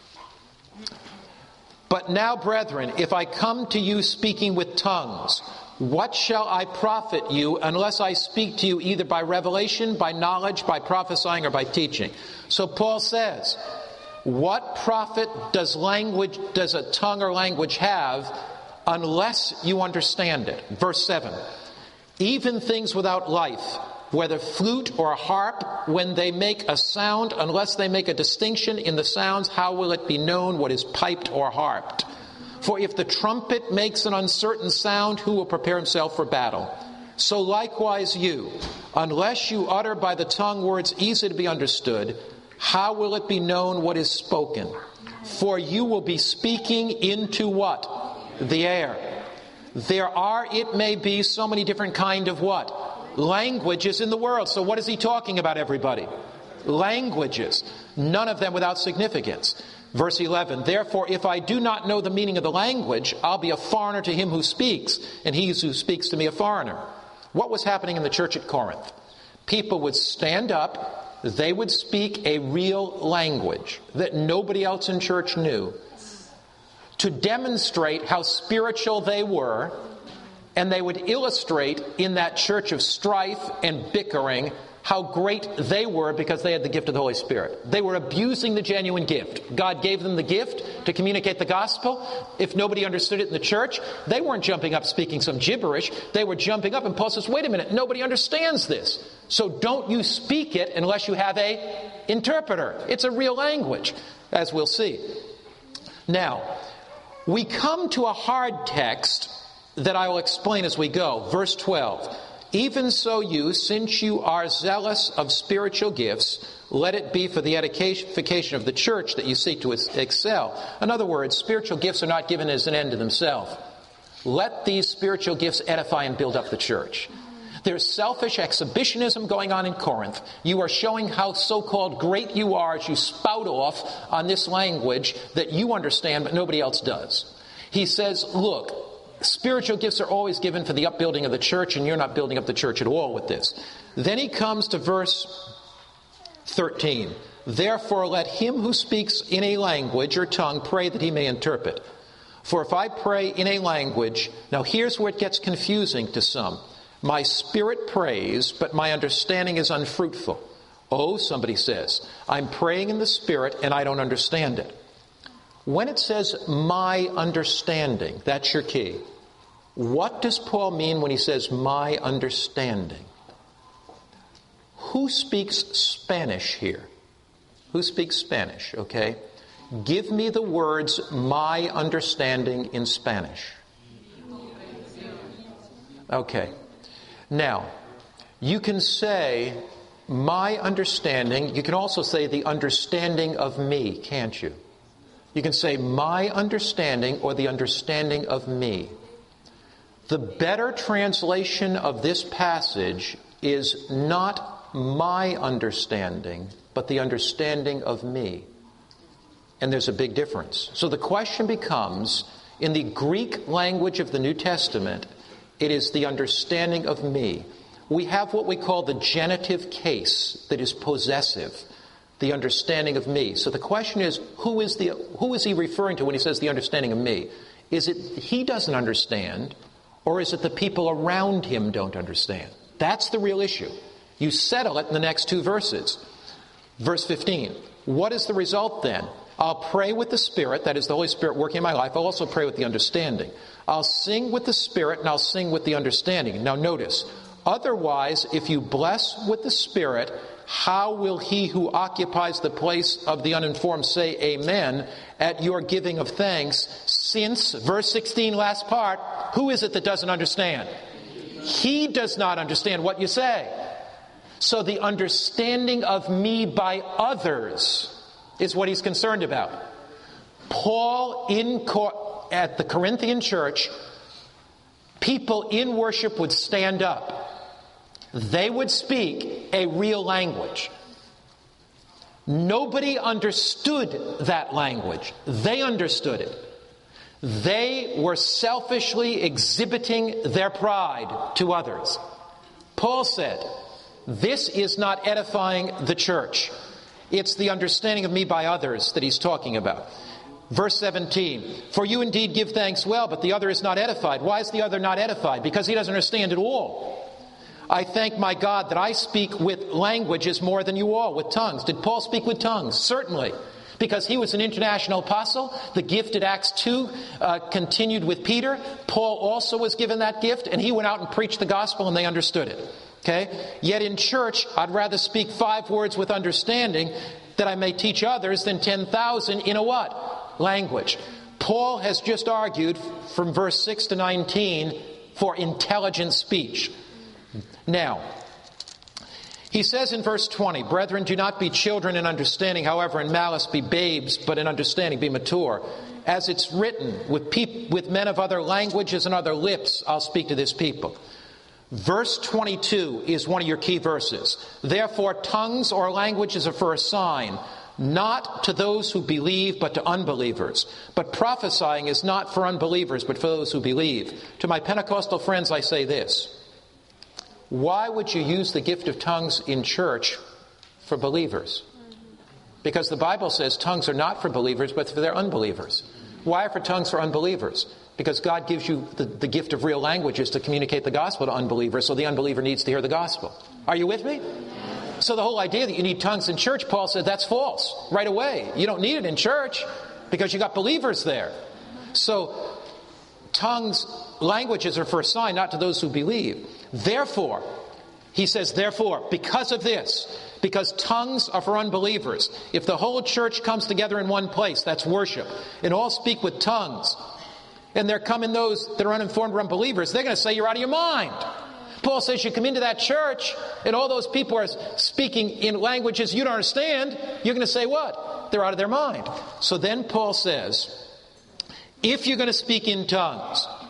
But now, brethren, if I come to you speaking with tongues, what shall I profit you unless I speak to you either by revelation, by knowledge, by prophesying, or by teaching? So Paul says, what profit does language, does a tongue or language have unless you understand it? Verse seven. Even things without life, whether flute or harp, when they make a sound, unless they make a distinction in the sounds, how will it be known what is piped or harped? For if the trumpet makes an uncertain sound, who will prepare himself for battle? So likewise you, unless you utter by the tongue words easy to be understood, how will it be known what is spoken? For you will be speaking into what? The air. There are, it may be, so many different kind of what? Languages in the world. So what is he talking about, everybody? Languages. None of them without significance. Verse eleven, therefore, if I do not know the meaning of the language, I'll be a foreigner to him who speaks, and he who speaks to me a foreigner. What was happening in the church at Corinth? People would stand up, they would speak a real language that nobody else in church knew to demonstrate how spiritual they were, and they would illustrate in that church of strife and bickering how great they were because they had the gift of the Holy Spirit. They were abusing the genuine gift. God gave them the gift to communicate the gospel. If nobody understood it in the church, they weren't jumping up speaking some gibberish. They were jumping up, and Paul says, wait a minute, nobody understands this. So don't you speak it unless you have a interpreter. It's a real language, as we'll see. Now, we come to a hard text that I will explain as we go. Verse twelve. Even so you, since you are zealous of spiritual gifts, let it be for the edification of the church that you seek to excel. In other words, spiritual gifts are not given as an end to themselves. Let these spiritual gifts edify and build up the church. There's selfish exhibitionism going on in Corinth. You are showing how so-called great you are as you spout off on this language that you understand but nobody else does. He says, look, spiritual gifts are always given for the upbuilding of the church, and you're not building up the church at all with this. Then he comes to verse thirteen. Therefore let him who speaks in a language or tongue pray that he may interpret. For if I pray in a language, now here's where it gets confusing to some. My spirit prays, but my understanding is unfruitful. Oh, somebody says, I'm praying in the spirit and I don't understand it. When it says my understanding, that's your key. What does Paul mean when he says my understanding? Who speaks Spanish here? Who speaks Spanish, okay? Give me the words my understanding in Spanish. Okay. Now, you can say my understanding. You can also say the understanding of me, can't you? You can say my understanding or the understanding of me. The better translation of this passage is not my understanding, but the understanding of me. And there's a big difference. So the question becomes, in the Greek language of the New Testament, it is the understanding of me. We have what we call the genitive case that is possessive, the understanding of me. So the question is, who is the who is he referring to when he says the understanding of me? Is it he doesn't understand, or is it the people around him don't understand? That's the real issue. You settle it in the next two verses. Verse fifteen. What is the result then? I'll pray with the Spirit, that is the Holy Spirit working in my life. I'll also pray with the understanding. I'll sing with the Spirit and I'll sing with the understanding. Now notice, otherwise, if you bless with the Spirit, how will he who occupies the place of the uninformed say amen at your giving of thanks? Since, verse sixteen, last part, who is it that doesn't understand? He does not understand what you say. So the understanding of me by others is what he's concerned about. Paul, in at the Corinthian church, people in worship would stand up. They would speak a real language. Nobody understood that language. They understood it. They were selfishly exhibiting their pride to others. Paul said, this is not edifying the church. It's the understanding of me by others that he's talking about. Verse seventeen, for you indeed give thanks well, but the other is not edified. Why is the other not edified? Because he doesn't understand at all. I thank my God that I speak with languages more than you all, with tongues. Did Paul speak with tongues? Certainly. Because he was an international apostle. The gift at Acts two uh, continued with Peter. Paul also was given that gift, and he went out and preached the gospel, and they understood it. Okay? Yet in church, I'd rather speak five words with understanding that I may teach others than ten thousand in a what? Language. Paul has just argued from verse six to nineteen for intelligent speech. Now, he says in verse twenty, brethren, do not be children in understanding, however, in malice be babes, but in understanding be mature. As it's written, with, peop- with men of other languages and other lips, I'll speak to this people. Verse twenty-two is one of your key verses. Therefore, tongues or languages are for a sign, not to those who believe, but to unbelievers. But prophesying is not for unbelievers, but for those who believe. To my Pentecostal friends, I say this. Why would you use the gift of tongues in church for believers? Because the Bible says tongues are not for believers, but for their unbelievers. Why are for tongues for unbelievers? Because God gives you the, the gift of real languages to communicate the gospel to unbelievers, so the unbeliever needs to hear the gospel. Are you with me? So the whole idea that you need tongues in church, Paul said, that's false. Right away. You don't need it in church because you got believers there. So tongues, languages are for a sign, not to those who believe. Therefore, he says, therefore, because of this, because tongues are for unbelievers. If the whole church comes together in one place, that's worship, and all speak with tongues, and there come in those that are uninformed or unbelievers, they're going to say you're out of your mind. Paul says you come into that church and all those people are speaking in languages you don't understand, you're going to say what? They're out of their mind. So then Paul says, if you're going to speak in tongues,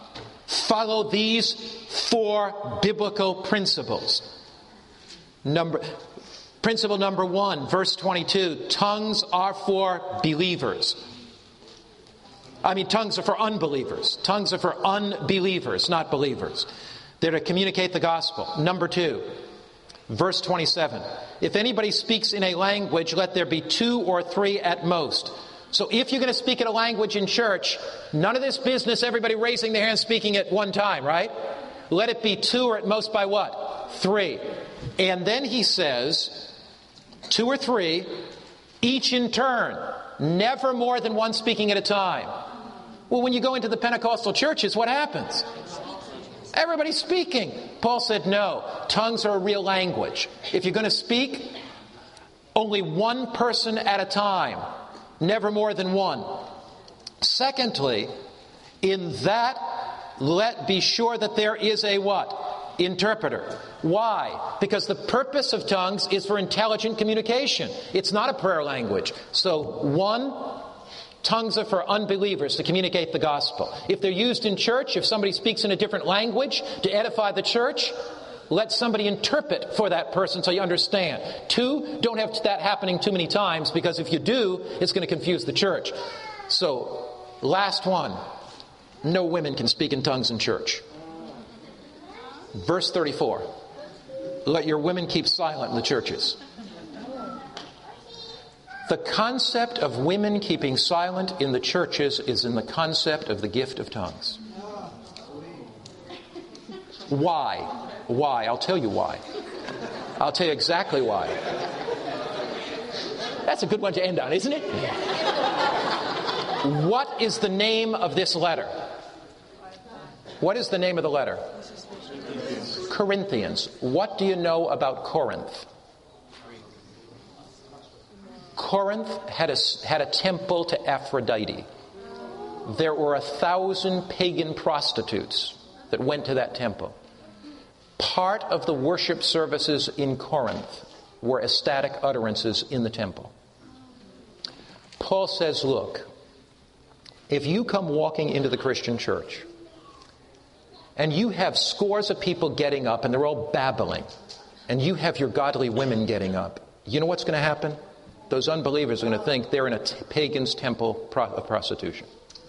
Follow these four biblical principles. Number, principle number one, verse twenty-two, tongues are for believers. I mean, tongues are for unbelievers. Tongues are for unbelievers, not believers. They're to communicate the gospel. Number two, verse twenty-seven, if anybody speaks in a language, let there be two or three at most. So if you're going to speak in a language in church, none of this business, everybody raising their hand speaking at one time, right? Let it be two or at most by what? Three. And then he says, two or three, each in turn, never more than one speaking at a time. Well, when you go into the Pentecostal churches, what happens? Everybody's speaking. Paul said, no, tongues are a real language. If you're going to speak, only one person at a time. Never more than one. Secondly, in that, let be sure that there is a what? Interpreter. Why? Because the purpose of tongues is for intelligent communication. It's not a prayer language. So, one, tongues are for unbelievers to communicate the gospel. If they're used in church, if somebody speaks in a different language to edify the church, let somebody interpret for that person so you understand. Two, don't have that happening too many times, because if you do, it's going to confuse the church. So, last one. No women can speak in tongues in church. Verse thirty-four. Let your women keep silent in the churches. The concept of women keeping silent in the churches is in the concept of the gift of tongues. Why? Why? I'll tell you why. I'll tell you exactly why. That's a good one to end on, isn't it? What is the name of this letter? What is the name of the letter? Corinthians. What do you know about Corinth? Corinth had a, had a temple to Aphrodite. There were a thousand pagan prostitutes that went to that temple. Part of the worship services in Corinth were ecstatic utterances in the temple. Paul says, look, if you come walking into the Christian church and you have scores of people getting up and they're all babbling, and you have your godly women getting up, you know what's going to happen? Those unbelievers are going to think they're in a t- pagan's temple of prostitution.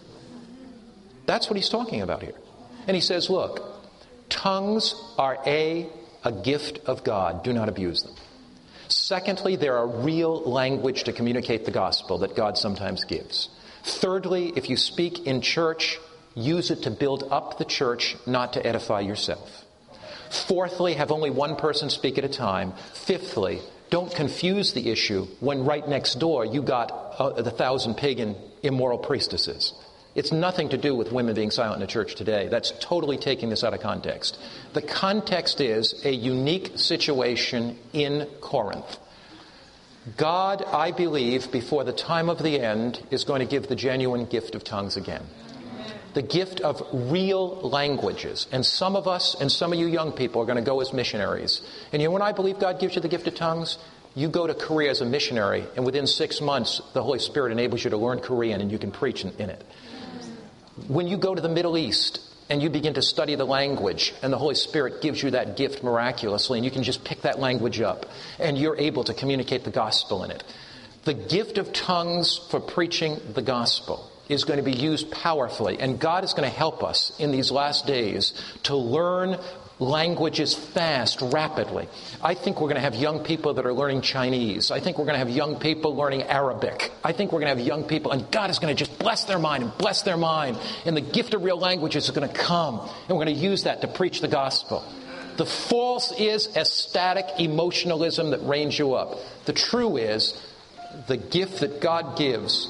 That's what he's talking about here. And he says, look, tongues are a, a gift of God. Do not abuse them. Secondly, they're a real language to communicate the gospel that God sometimes gives. Thirdly, if you speak in church, use it to build up the church, not to edify yourself. Fourthly, have only one person speak at a time. Fifthly, don't confuse the issue when right next door you got uh, the thousand pagan immoral priestesses. It's nothing to do with women being silent in the church today. That's totally taking this out of context. The context is a unique situation in Corinth. God, I believe, before the time of the end, is going to give the genuine gift of tongues again. The gift of real languages. And some of us, and some of you young people, are going to go as missionaries. And you know when I believe God gives you the gift of tongues? You go to Korea as a missionary, and within six months, the Holy Spirit enables you to learn Korean, and you can preach in, in it. When you go to the Middle East and you begin to study the language, and the Holy Spirit gives you that gift miraculously, and you can just pick that language up, and you're able to communicate the gospel in it. The gift of tongues for preaching the gospel is going to be used powerfully, and God is going to help us in these last days to learn languages fast, rapidly. I think we're going to have young people that are learning Chinese. I think we're going to have young people learning Arabic. I think we're going to have young people, and God is going to just bless their mind and bless their mind. And the gift of real languages is going to come, and we're going to use that to preach the gospel. The false is ecstatic emotionalism that reins you up. The true is the gift that God gives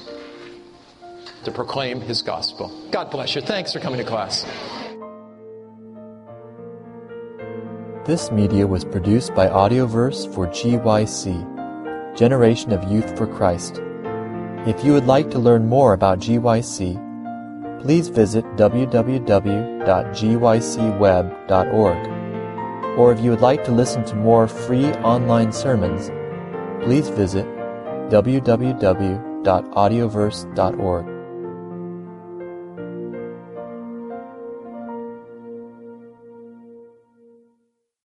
to proclaim His gospel. God bless you. Thanks for coming to class. This media was produced by Audioverse for G Y C, Generation of Youth for Christ. If you would like to learn more about G Y C, please visit w w w dot g y c web dot org. Or if you would like to listen to more free online sermons, please visit w w w dot audioverse dot org.